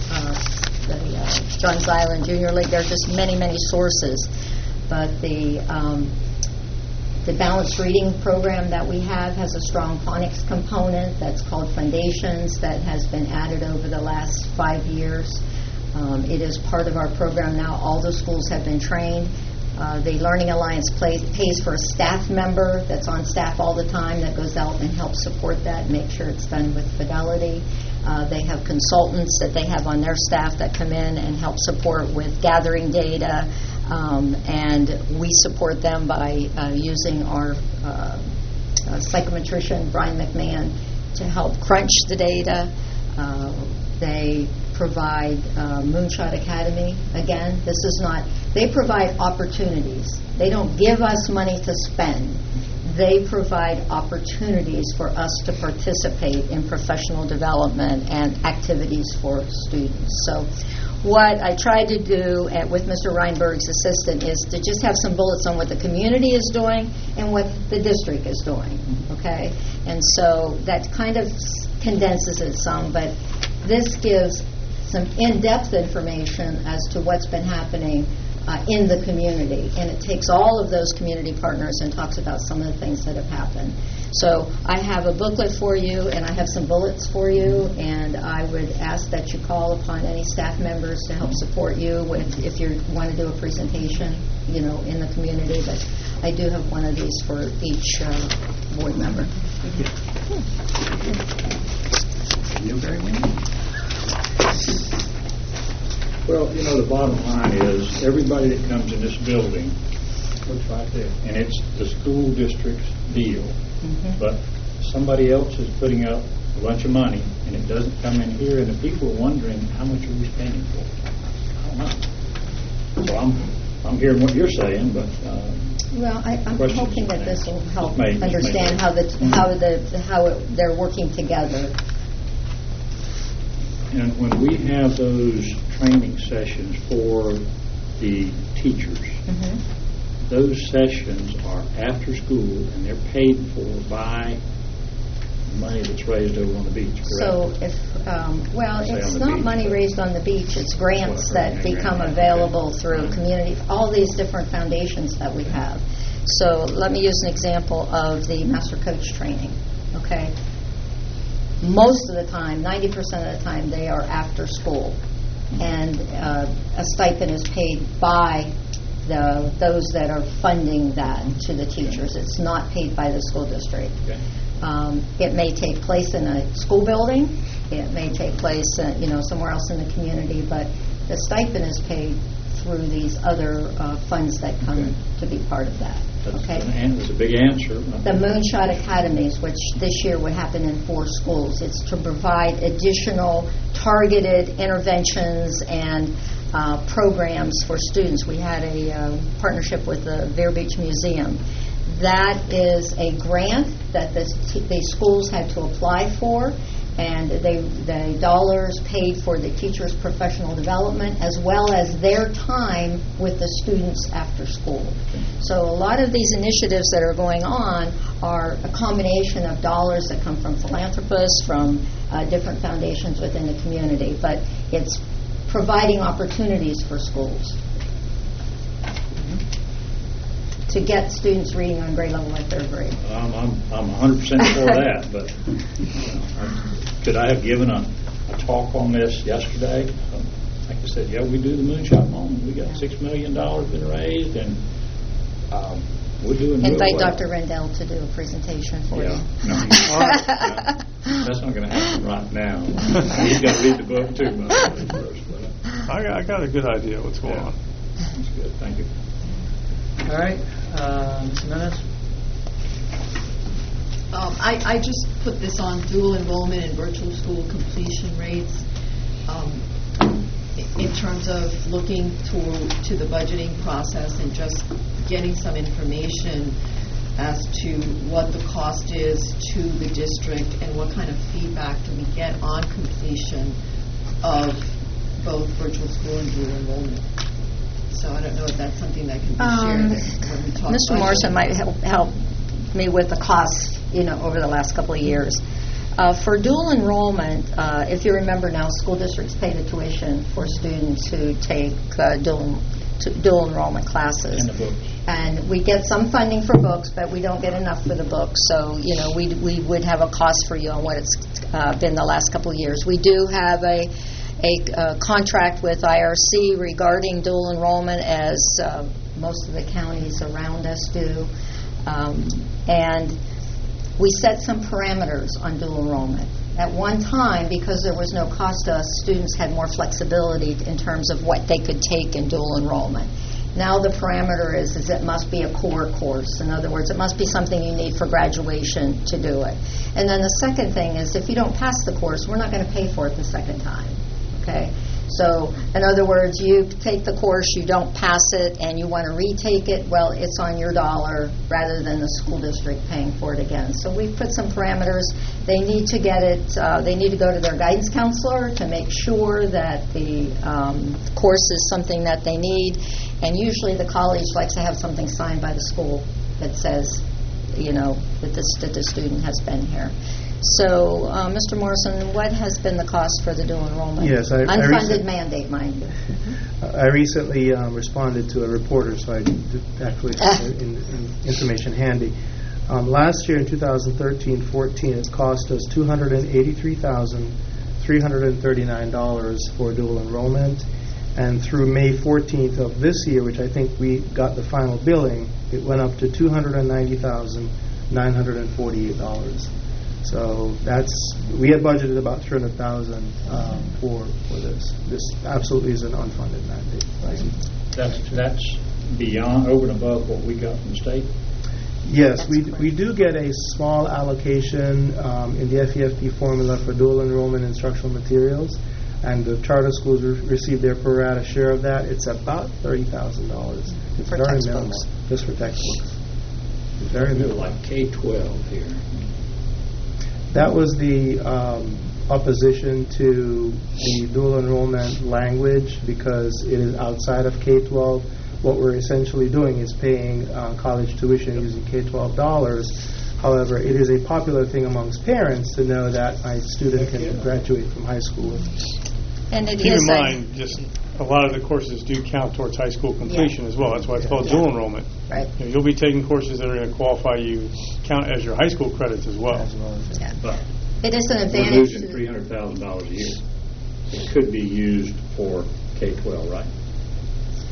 Johns Island Junior League. There's just many, many sources. But the balanced reading program that we have has a strong phonics component that's called Foundations that has been added over the last 5 years. It is part of our program now. All the schools have been trained. The Learning Alliance pays for a staff member that's on staff all the time that goes out and helps support that and make sure it's done with fidelity. They have consultants that they have on their staff that come in and help support with gathering data, and we support them by using our psychometrician, Brian McMahon, to help crunch the data. They provide Moonshot Academy. Again, this is not, they provide opportunities. They don't give us money to spend. They provide opportunities for us to participate in professional development and activities for students. So what I tried to do with Mr. Reinberg's assistant is to just have some bullets on what the community is doing and what the district is doing, okay? And so that kind of condenses it some, but this gives some in-depth information as to what's been happening in the community, and it takes all of those community partners and talks about some of the things that have happened. So I have a booklet for you, and I have some bullets for you, and I would ask that you call upon any staff members to help support you with if you want to do a presentation, in the community. But I do have one of these for each board member. You very well. Well, the bottom line is everybody that comes in this building looks right there, and it's the school district's deal. But somebody else is putting up a bunch of money, and it doesn't come in here, and the people are wondering, how much are we spending for? I don't know. So I'm hearing what you're saying, but well, I'm hoping that this will help Just understand how they're working together. And when we have those training sessions for the teachers, those sessions are after school, and they're paid for by money that's raised over on the beach, correct? So if, it's not money raised on the beach. It's grants that become available through community, all these different foundations that we have. So let me use an example of the Master Coach training, okay? Most of the time, 90% of the time, they are after school. And a stipend is paid by those that are funding that to the teachers. It's not paid by the school district. Okay. It may take place in a school building. It may take place, somewhere else in the community. But the stipend is paid through these other funds that come to be part of that. That's a big answer. The Moonshot Academies, which this year would happen in 4 schools, it's to provide additional targeted interventions and programs for students. We had a partnership with the Vero Beach Museum. That is a grant that the schools had to apply for, and the dollars paid for the teachers' professional development as well as their time with the students after school. So a lot of these initiatives that are going on are a combination of dollars that come from philanthropists, from different foundations within the community, but it's providing opportunities for schools to get students reading on grade level like 3rd grade. I'm 100% for that, but could I have given a talk on this yesterday? Like I said, we do the Moonshot Moment. We got $6 million been raised, and we're doing real Invite well. Dr. Rendell to do a presentation for you. No, that's not going to happen right now. He's got to read the book too, by the way, first. But, I got a good idea what's going on. That's good. Thank you. All right, Ms. Jimenez? I just put this on dual enrollment and virtual school completion rates in terms of looking to the budgeting process and just getting some information as to what the cost is to the district and what kind of feedback do we get on completion of both virtual school and dual enrollment. So I don't know if that's something that can be shared when we talk. Mr. Morrison might help me with the costs, over the last couple of years. For dual enrollment, if you remember now, school districts pay the tuition for students who take dual enrollment classes. And the books. And we get some funding for books, but we don't get enough for the books. So, we would have a cost for you on what it's been the last couple of years. We do have a contract with IRC regarding dual enrollment, as most of the counties around us do. And we set some parameters on dual enrollment. At one time, because there was no cost to us, students had more flexibility in terms of what they could take in dual enrollment. Now the parameter is it must be a core course. In other words, it must be something you need for graduation to do it. And then the second thing is, if you don't pass the course, we're not going to pay for it the second time. Okay? So, in other words, you take the course, you don't pass it, and you want to retake it, well, it's on your dollar rather than the school district paying for it again. So we've put some parameters. They need to get it, they need to go to their guidance counselor to make sure that the course is something that they need. And usually the college likes to have something signed by the school that says, that the student has been here. So, Mr. Morrison, what has been the cost for the dual enrollment? Yes, unfunded mandate, mind you. I recently responded to a reporter, so I actually have information handy. Last year, in 2013-14, it cost us $283,339 for dual enrollment. And through May 14th of this year, which I think we got the final billing, it went up to $290,948. So we had budgeted about $300,000 for this. This absolutely is an unfunded mandate. That's beyond, over and above what we got from the state? Yes, we do get a small allocation in the FEFP formula for dual enrollment instructional materials, and the charter schools receive their pro rata share of that. It's about $30,000. It's very minimal, just for textbooks. It's very minimal. Like K-12 here. That was the opposition to the dual enrollment language, because it is outside of K-12. What we're essentially doing is paying college tuition using K-12 dollars. However, it is a popular thing amongst parents to know that my student can graduate from high school. And it Keep is in mind, just a lot of the courses do count towards high school completion as well. That's why it's called dual enrollment. Right. You'll be taking courses that are going to qualify you, count as your high school credits as well. Yeah. But it is an we're advantage. losing $300,000 a year. It could be used for K-12, right?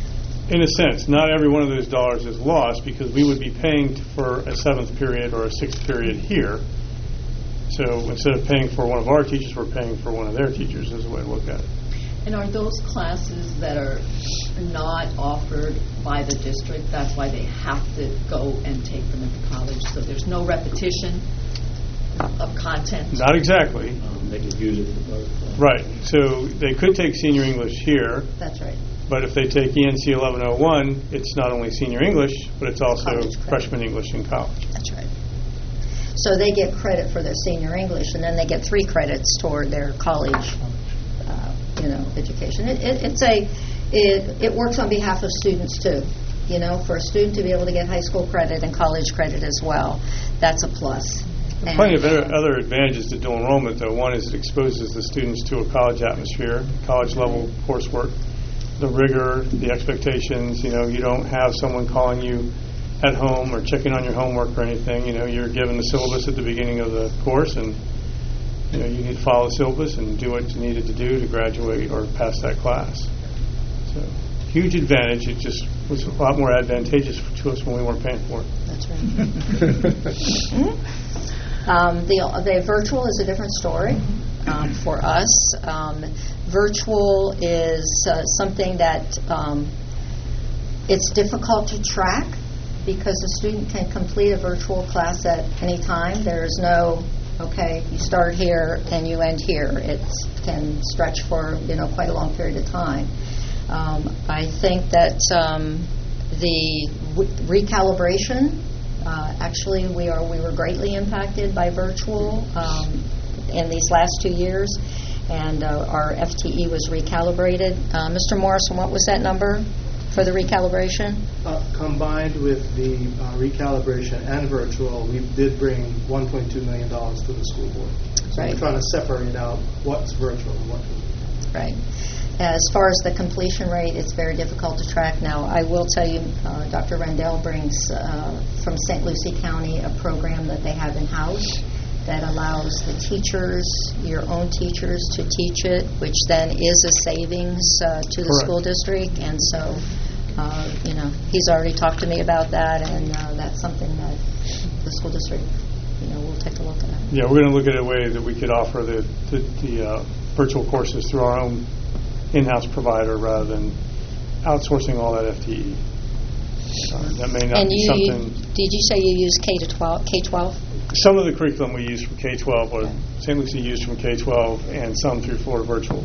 In a sense, not every one of those dollars is lost because we would be paying for a 7th period or a 6th period here. So instead of paying for one of our teachers, we're paying for one of their teachers is the way to look at it. And are those classes that are not offered by the district, that's why they have to go and take them at the college? So there's no repetition of content? Not exactly. They could use it for both. Right. So they could take senior English here, That's right. but if they take ENC 1101, it's not only senior English, but it's also College credit. freshman English in college. That's right. So they get credit for their senior English, and then they get 3 credits toward their college, education. It works on behalf of students too. For a student to be able to get high school credit and college credit as well, that's a plus. Plenty of other advantages to dual enrollment, though. One is it exposes the students to a college atmosphere, college-level coursework, the rigor, the expectations. You don't have someone calling you at home or checking on your homework or anything. You're given the syllabus at the beginning of the course, and you need to follow the syllabus and do what you needed to do to graduate or pass that class. So, huge advantage. It just was a lot more advantageous to us when we weren't paying for it. That's right. The virtual is a different story for us. Virtual is something that it's difficult to track because the student can complete a virtual class at any time. There is no, you start here and you end here. It can stretch for quite a long period of time. I think that the recalibration. Actually, we were greatly impacted by virtual in these last 2 years, and our FTE was recalibrated. Mr. Morrison, what was that number for the recalibration? Combined with the recalibration and virtual, we did bring $1.2 million to the school board. So Right. we're trying to separate out what's virtual and what isn't. Right. As far as the completion rate, it's very difficult to track now. I will tell you, Dr. Rendell brings from St. Lucie County a program that they have in-house that allows the teachers, your own teachers, to teach it, which then is a savings to the Correct. school district. And so, he's already talked to me about that, and that's something that the school district, will take a look at. Yeah, we're going to look at a way that we could offer the virtual courses through our own in-house provider rather than outsourcing all that FTE. That may not And be something. did you say you use K-12? Some of the curriculum we use from K-12, or St. Lucie used from K-12, and some through Florida Virtual.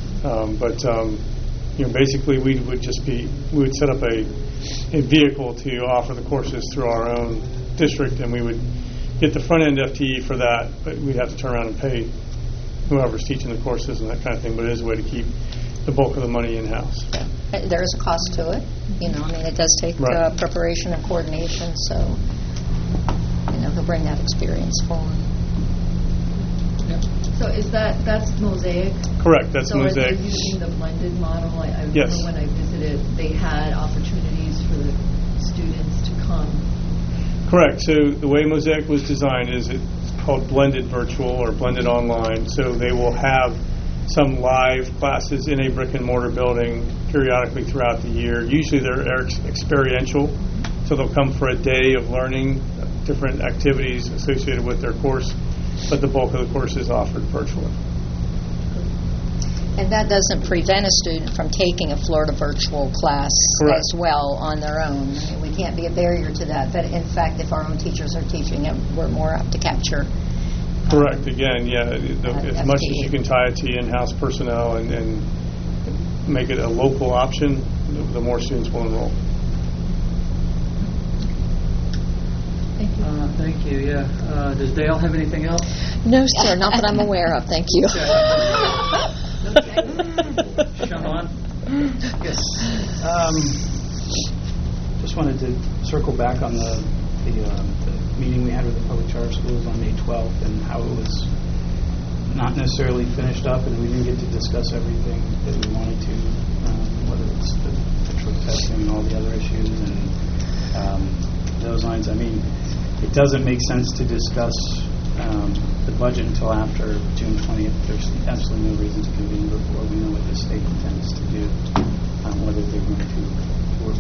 Basically we would set up a vehicle to offer the courses through our own district, and we would get the front end FTE for that, but we'd have to turn around and pay whoever's teaching the courses and that kind of thing. But it is a way to keep the bulk of the money in-house. There is a cost to it. It does take Right. preparation and coordination, so, he'll bring that experience forward. So that's Mosaic? Correct. That's So are Mosaic. they using the blended model? I Yes. remember when I visited, they had opportunities for the students to come. Correct. So the way Mosaic was designed is it's called blended virtual or blended online. So they will have some live classes in a brick and mortar building periodically throughout the year. Usually they're experiential, so they'll come for a day of learning different activities associated with their course, but the bulk of the course is offered virtually. And that doesn't prevent a student from taking a Florida virtual class Correct. as well on their own. We can't be a barrier to that. But in fact, if our own teachers are teaching it, we're more apt to capture. Correct. Again, as much as FTE. you can tie it to in-house personnel and make it a local option, the more students will enroll. Thank you, yeah. Does Dale have anything else? No, sir, not that I'm aware of. Thank you. Sean? Yes. Just wanted to circle back on the meeting we had with the public charter schools on May 12th and how it was not necessarily finished up, and we didn't get to discuss everything that we wanted to, whether it's the truck testing and all the other issues and those lines. I mean, it doesn't make sense to discuss the budget until after June 20th. There's absolutely no reason to convene before we know what the state intends to do, whether they're going to work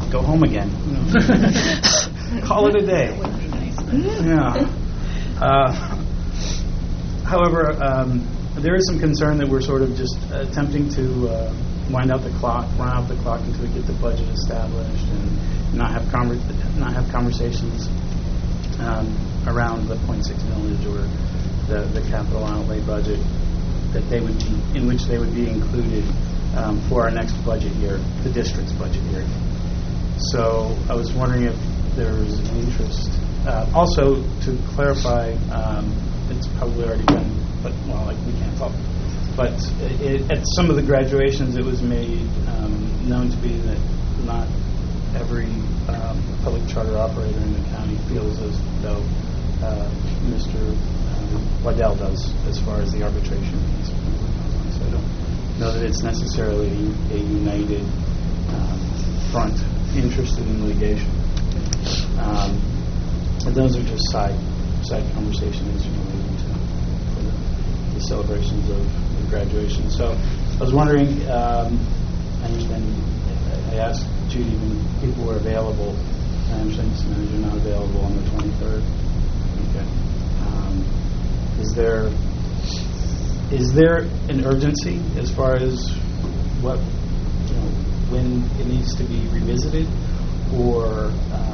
go home again. Call it a day. That would be nice. Yeah. However, there is some concern that we're sort of just attempting to run out the clock until we get the budget established and not have conversations around the 0.6 millage or the capital outlay budget that they would be, in which they would be included for our next budget year, the district's budget year. So I was wondering if there was an interest. Also, to clarify, it's probably already been, but well, like we can't talk. But at some of the graduations, it was made known to be that not every public charter operator in the county feels as though Mr. Waddell does as far as the arbitration piece. So I don't know that it's necessarily a united front interested in litigation. But those are just side conversations relating to the celebrations of graduation. So I was wondering, I understand I asked Judy when people were available. I understand Mr. Manager not available on the 23rd. Okay. Is there an urgency as far as what, when it needs to be revisited, or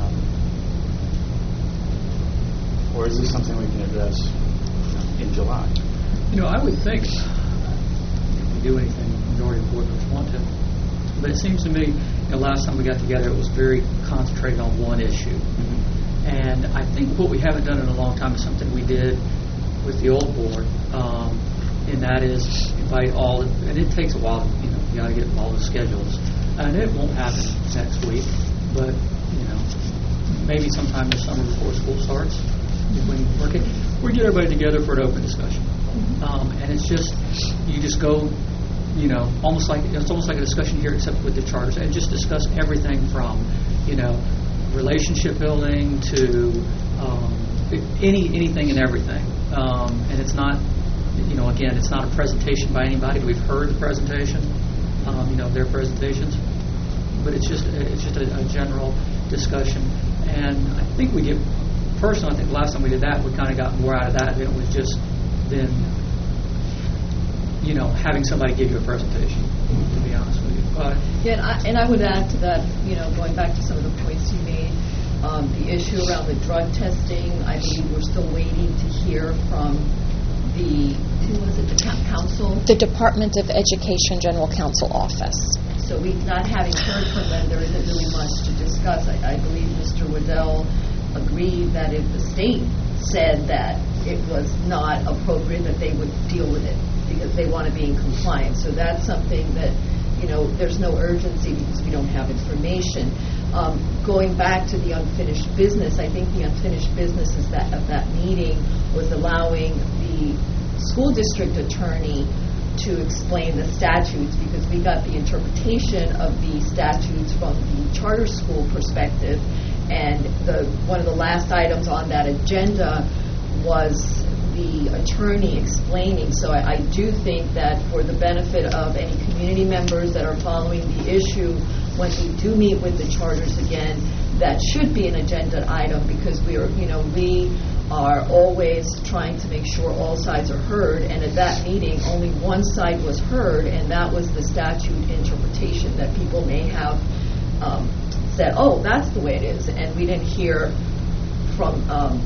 is this something we can address in July? I would think if we do anything, the majority of board members want to. But it seems to me, last time we got together, it was very concentrated on one issue. Mm-hmm. And I think what we haven't done in a long time is something we did with the old board, and that is invite all, and it takes a while, you got to get all the schedules. And it won't happen next week, but, maybe sometime this summer before school starts, when we get everybody together for an open discussion. And it's just, you just go, it's almost like a discussion here, except with the charters, and just discuss everything from, relationship building to anything and everything. And it's not, again, it's not a presentation by anybody. We've heard the presentation, their presentations, but it's just a general discussion. And I think we get, personally, I think last time we did that, we kind of got more out of that than it was just then, having somebody give you a presentation, to be honest with you. Yeah, and I would add to that, going back to some of the points you made, the issue around the drug testing, I believe we're still waiting to hear from the council? The Department of Education General Counsel Office. So not having heard from them, there isn't really much to discuss. I believe Mr. Waddell agreed that if the state said that it was not appropriate, that they would deal with it because they want to be in compliance. So that's something that, there's no urgency because we don't have information. Going back to the unfinished business, I think the unfinished business of that meeting was allowing the school district attorney to explain the statutes, because we got the interpretation of the statutes from the charter school perspective, and one of the last items on that agenda was the attorney explaining. So I do think that for the benefit of any community members that are following the issue, when we do meet with the charters again, that should be an agenda item, because we are always trying to make sure all sides are heard, and at that meeting only one side was heard, and that was the statute interpretation that people may have said, oh, that's the way it is, and we didn't hear from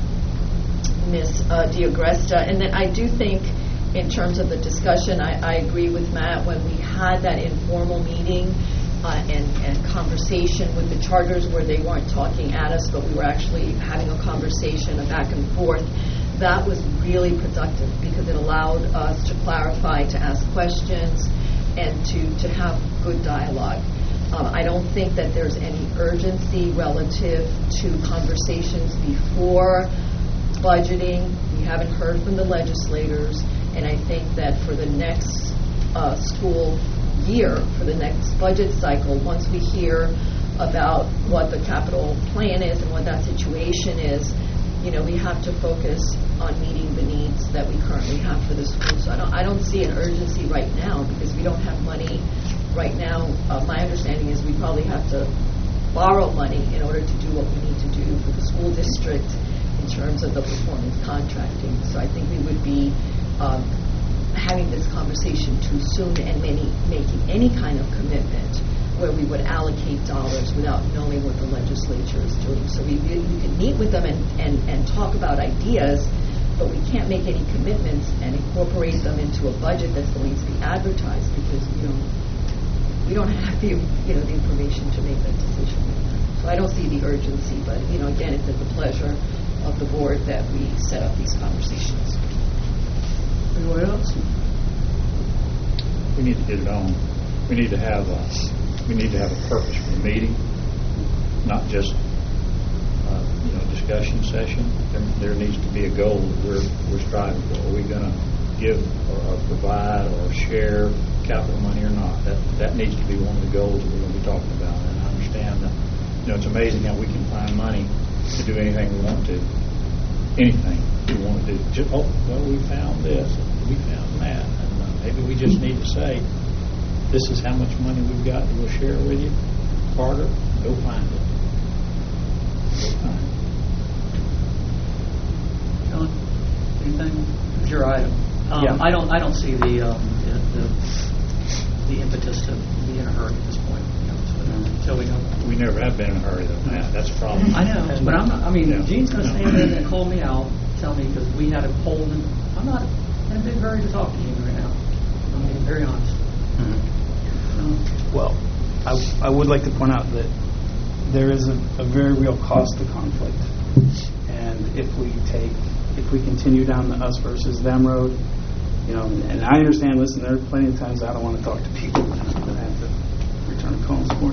Ms. D'Agresta. And then I do think in terms of the discussion, I agree with Matt, when we had that informal meeting and conversation with the charters where they weren't talking at us, but we were actually having a conversation, a back and forth, that was really productive because it allowed us to clarify, to ask questions, and to have good dialogue. I don't think that there's any urgency relative to conversations before budgeting. We haven't heard from the legislators, and I think that for the next school year, for the next budget cycle, once we hear about what the capital plan is and what that situation is, we have to focus on meeting the needs that we currently have for the school. So I don't see an urgency right now because we don't have money right now. My understanding is we probably have to borrow money in order to do what we need to do for the school district in terms of the performance contracting. So I think we would be having this conversation too soon and making any kind of commitment where we would allocate dollars without knowing what the legislature is doing. So we can meet with them and talk about ideas, but we can't make any commitments and incorporate them into a budget that's going to be advertised because we don't have the information to make that decision. So I don't see the urgency, but again, it's at the pleasure of the board that we set up these conversations. Anyone else? We need to get it on. We need to have a purpose for the meeting, not just discussion session. There needs to be a goal that we're striving for. Are we going to give or provide or share capital money or not? That needs to be one of the goals that we're going to be talking about. And I understand that it's amazing how we can find money to do anything we want to. Anything we want to do. We found this, we found that, and maybe we just need to say, this is how much money we've got, and we'll share it with you. Carter, go find it. Go find it. John, anything? It's your item. Yeah. I don't see the impetus to be in a hurry at this point. So we know. We never have been in a hurry, though, Matt. That's a problem. I know, but I'm not. I mean, Yeah. Gene's going to stand in and call me out, tell me because we had a poll. And I'm not in a big hurry to talk to you right now. I'm being very honest. Well, I would like to point out that there is a very real cost to conflict, and if we continue down the us versus them road, and I understand. Listen, there are plenty of times I don't want to talk to people that I have to return calls for.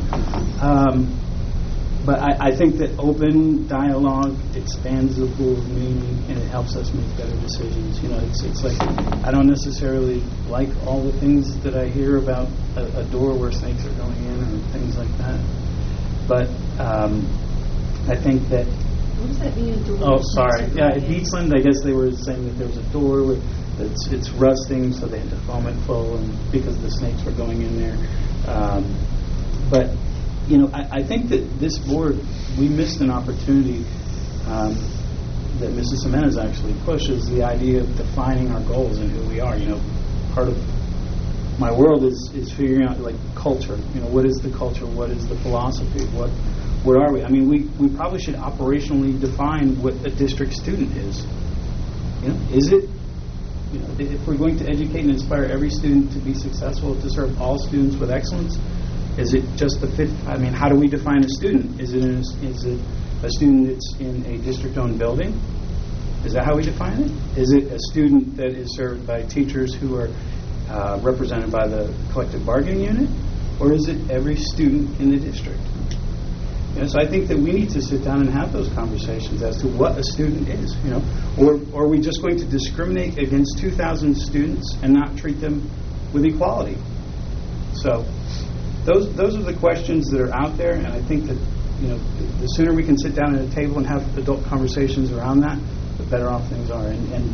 But I think that open dialogue expands the pool of meaning, and it helps us make better decisions. It's like I don't necessarily like all the things that I hear about a door where snakes are going in or things like that. But I think that. What does that mean? Oh, sorry. Yeah, at Beachland, I guess they were saying that there was a door where it's rusting, so they had to foam it full, and because the snakes were going in there. But I think that this board, we missed an opportunity that Mrs. Jimenez actually pushes, the idea of defining our goals and who we are. Part of my world is figuring out culture. What is the culture? What is the philosophy? What are we? I mean, we probably should operationally define what a district student is. Is it? If we're going to educate and inspire every student to be successful, to serve all students with excellence, is it just the fit? I mean, how do we define a student? Is it a student that's in a district-owned building? Is that how we define it? Is it a student that is served by teachers who are represented by the collective bargaining unit? Or is it every student in the district? So I think that we need to sit down and have those conversations as to what a student is. Or are we just going to discriminate against 2,000 students and not treat them with equality? So those are the questions that are out there, and I think that the sooner we can sit down at a table and have adult conversations around that, the better off things are. And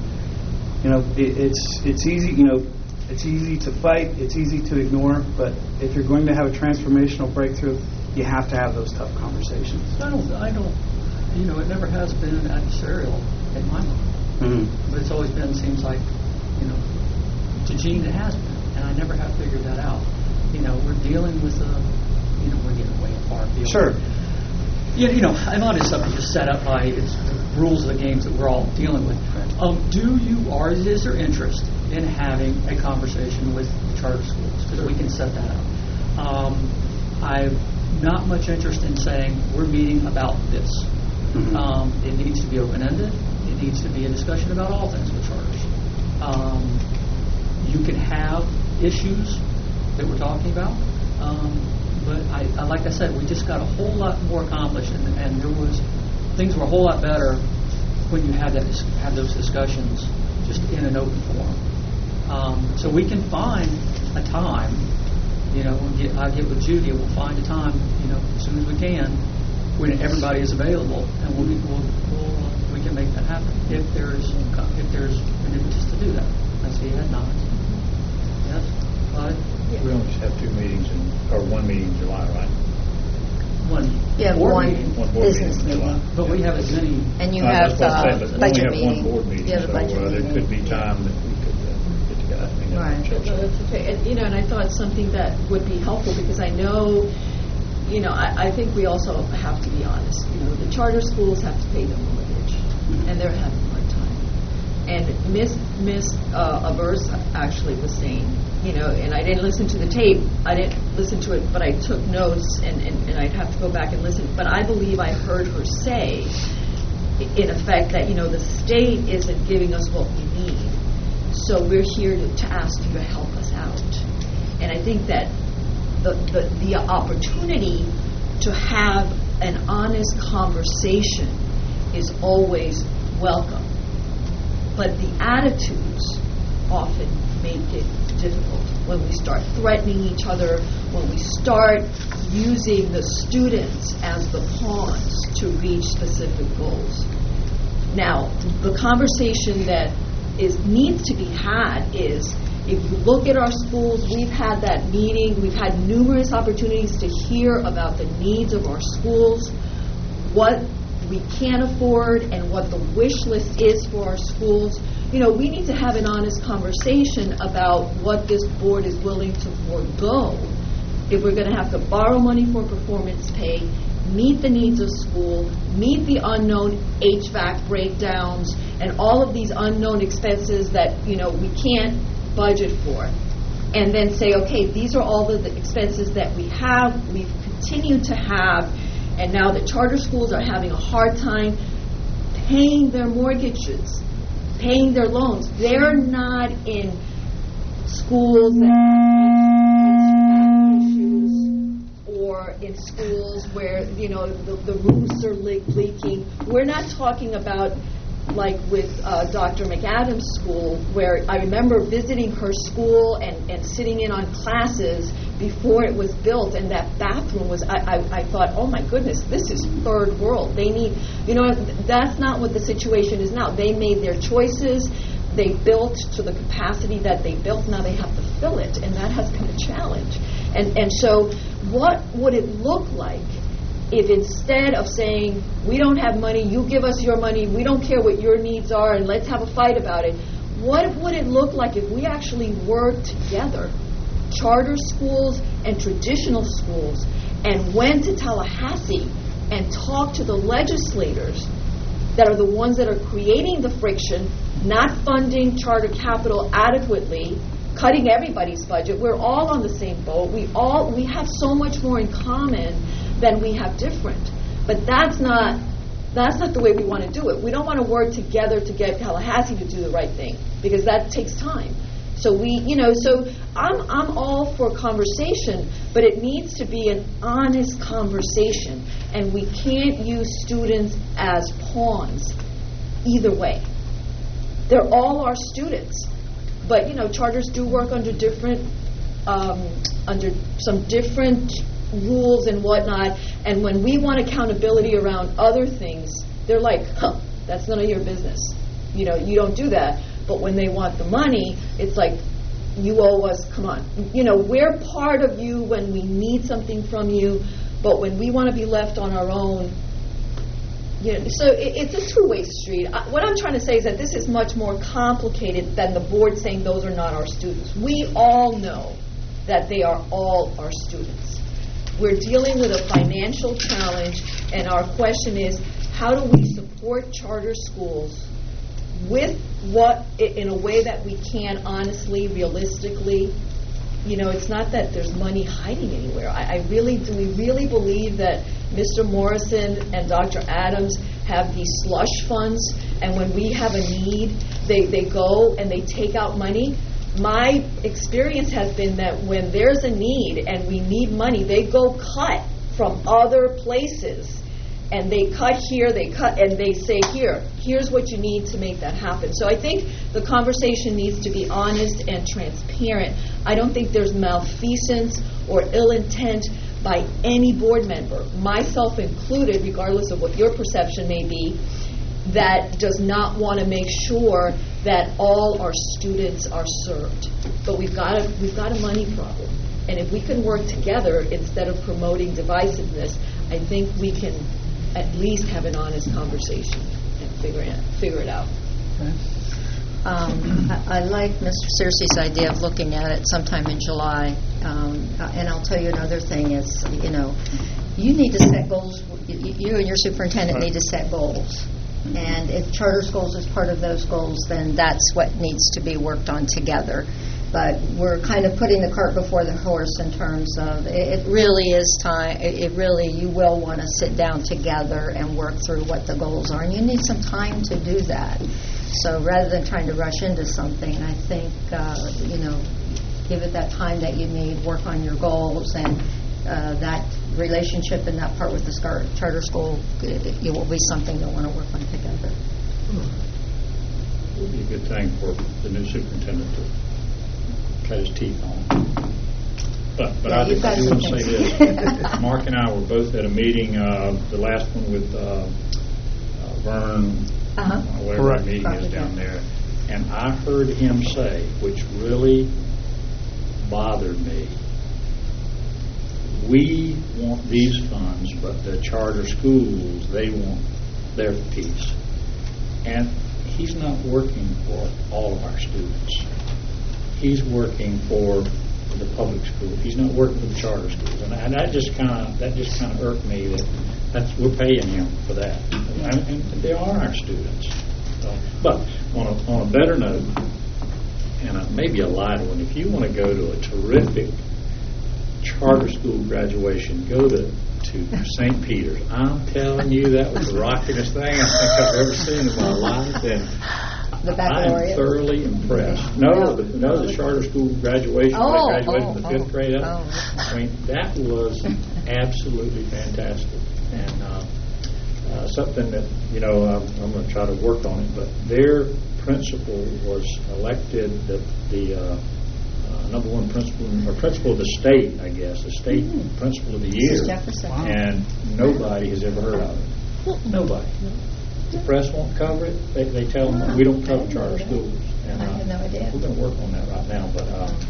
it's easy. It's easy to fight. It's easy to ignore. But if you're going to have a transformational breakthrough, you have to have those tough conversations. I don't. It never has been adversarial in my mind. Mm-hmm. But it's always been, seems like, to Gene it has been, and I never have figured that out. We're dealing with we're getting way far afield. Sure. A lot of stuff is just set up by it's the rules of the games that we're all dealing with. Is there interest in having a conversation with the charter schools? Because we can set that up. I've not much interest in saying we're meeting about this. Mm-hmm. It needs to be open-ended. It needs to be a discussion about all things with charters. You can have issues that we're talking about, but like I said, we just got a whole lot more accomplished, and things were a whole lot better when you had those discussions just in an open forum. So we can find a time. I'll get with Judy, and we'll find a time, as soon as we can, when everybody is available, and we can make that happen if there's an impetus to do that. I see you had nods. Yes, Clyde? We only have 2 meetings or 1 meeting in July, right? one You have board one meeting. One board business meeting. meeting. But we have as many. And you I have was going to say, but we budget only have one meeting. board meeting, You have a so budget there meeting. could be time that we could get together. I mean, Right. No, that's okay. And, and I thought something that would be helpful, because I know, I think we also have to be honest. The charter schools have to pay their mortgage, and they're having a hard time. And Miss Aversa actually was saying, and I didn't listen to the tape. I didn't listen to it, but I took notes, and I'd have to go back and listen. But I believe I heard her say, in effect, that, the state isn't giving us what we need. So we're here to ask you to help us out. And I think that the opportunity to have an honest conversation is always welcome. But the attitudes often make it difficult. When we start threatening each other, when we start using the students as the pawns to reach specific goals. Now, the conversation that needs to be had is, if you look at our schools, we've had that meeting, we've had numerous opportunities to hear about the needs of our schools, what we can afford and what the wish list is for our schools. We need to have an honest conversation about what this board is willing to forego if we're going to have to borrow money for performance pay, meet the needs of school, meet the unknown HVAC breakdowns, and all of these unknown expenses that, we can't budget for. And then say, okay, these are all the expenses that we've continued to have, and now the charter schools are having a hard time paying their mortgages, paying their loans. They're not in schools that have issues, or in schools where, the roofs are leaking. We're not talking about, like with Dr. McAdams' school, where I remember visiting her school and sitting in on classes before it was built, and that bathroom was, I thought, oh my goodness, this is third world. They need, that's not what the situation is now. They made their choices. They built to the capacity that they built. Now they have to fill it, and that has been a challenge. And so what would it look like if, instead of saying, we don't have money, you give us your money, we don't care what your needs are, and let's have a fight about it, what would it look like if we actually worked together, charter schools and traditional schools, and went to Tallahassee and talked to the legislators that are the ones that are creating the friction, not funding charter capital adequately, cutting everybody's budget? We're all on the same boat. We have so much more in common than we have different. But that's not the way we want to do it. We don't want to work together to get Tallahassee to do the right thing, because that takes time. So I'm all for conversation, but it needs to be an honest conversation, and we can't use students as pawns either way. They're all our students, but charters do work under some different rules and whatnot. And when we want accountability around other things, they're like, that's none of your business. You don't do that. But when they want the money, it's like, you owe us, come on. We're part of you when we need something from you, but when we want to be left on our own, so it's a two-way street. What I'm trying to say is that this is much more complicated than the board saying those are not our students. We all know that they are all our students. We're dealing with a financial challenge, and our question is, how do we support charter schools with in a way that we can honestly, realistically? It's not that there's money hiding anywhere. We really believe that Mr. Morrison and Dr. Adams have these slush funds, and when we have a need, they go and they take out money. My experience has been that when there's a need and we need money, they go cut from other places, and they cut here, and they say, here's what you need to make that happen. So I think the conversation needs to be honest and transparent. I don't think there's malfeasance or ill intent by any board member, myself included, regardless of what your perception may be, that does not want to make sure that all our students are served. But we've got a money problem. And if we can work together instead of promoting divisiveness, I think we can at least have an honest conversation and figure it out. I like Mr. Searcy's idea of looking at it sometime in July. And I'll tell you another thing is, you need to set goals. You and your superintendent need to set goals. And if charter schools is part of those goals, then that's what needs to be worked on together. But we're kind of putting the cart before the horse in terms of it really is time. You will want to sit down together and work through what the goals are. And you need some time to do that. So rather than trying to rush into something, I think, give it that time that you need, work on your goals, and that relationship and that part with the charter school, it will be something you'll want to work on together. It would be a good thing for the new superintendent to cut his teeth on. But Yeah, I do you've got want to some say things. this. Mark and I were both at a meeting, the last one with Vern, whatever Correct. that meeting is down there, and I heard him say, which really bothered me, we want these funds, but the charter schools, they want their piece. And he's not working for all of our students. He's working for the public school. He's not working for the charter schools, and that just kind of irked me that we're paying him for that, and they are our students. But on a better note, and maybe a lighter one, if you want to go to a terrific charter school graduation, go to St. Peter's. I'm telling you, that was the rockiest thing I think I've ever seen in my life, and The I baccalaureate? am thoroughly impressed. No, the charter school graduation, when I graduated from the fifth grade up. I mean, that was absolutely fantastic, and something that I'm going to try to work on it. But their principal was elected the number one principal of the state, I guess, the state principal of the year. Mrs. Jefferson. Wow. And nobody has ever heard of it. Nobody. The press won't cover it. They tell them we don't cover charter schools. And I had no idea. we're going to work on that right now. But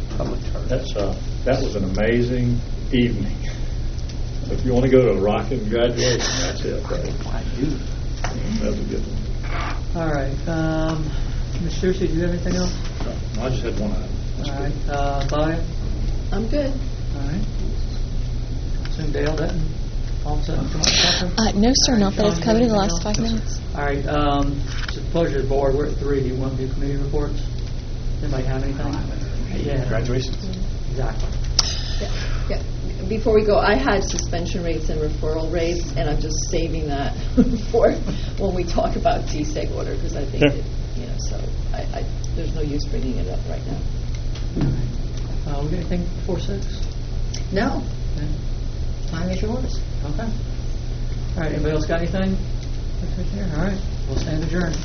that was an amazing evening. So if you want to go to a rocking graduation, that's it. I do. That was a good one. All right. Ms. Searcy, do you have anything else? No, I just had one item. That's All good. right. Claudia? I'm good. All right. Soon Dale, Denton? All of a sudden, come on, something? No, sir, not that John, it's you covered in the have last anything 5 else? minutes. All right. It's a pleasure to the board. We're at 3. Do you want to do committee reports? Anybody have anything? Yeah. Graduations. Exactly. Yeah. Before we go, I had suspension rates and referral rates, and I'm just saving that for when we talk about DSEG order, because I think, Okay. so there's no use bringing it up right now. We got anything before 6? No. Okay. Time is yours. Okay. All right. Anybody else got anything? All right. We'll stand adjourned.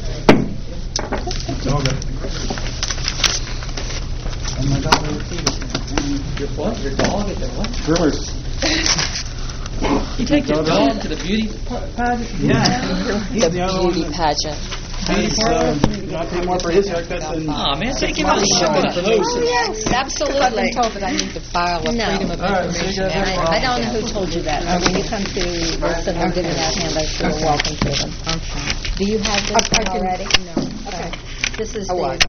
Your what? Your dog at the what? Groomers. You take your dog to the beauty pageant? He's the only Beauty pageant. not paying more for his haircut than. Aw, man, take him out and show it. Yes, absolutely. I've been told that I need to file a Freedom of Information Act. I don't know who told you that. When you come to Wilson, I'm giving out handouts, you're welcome to them. Do you have this already? No. Okay. This is the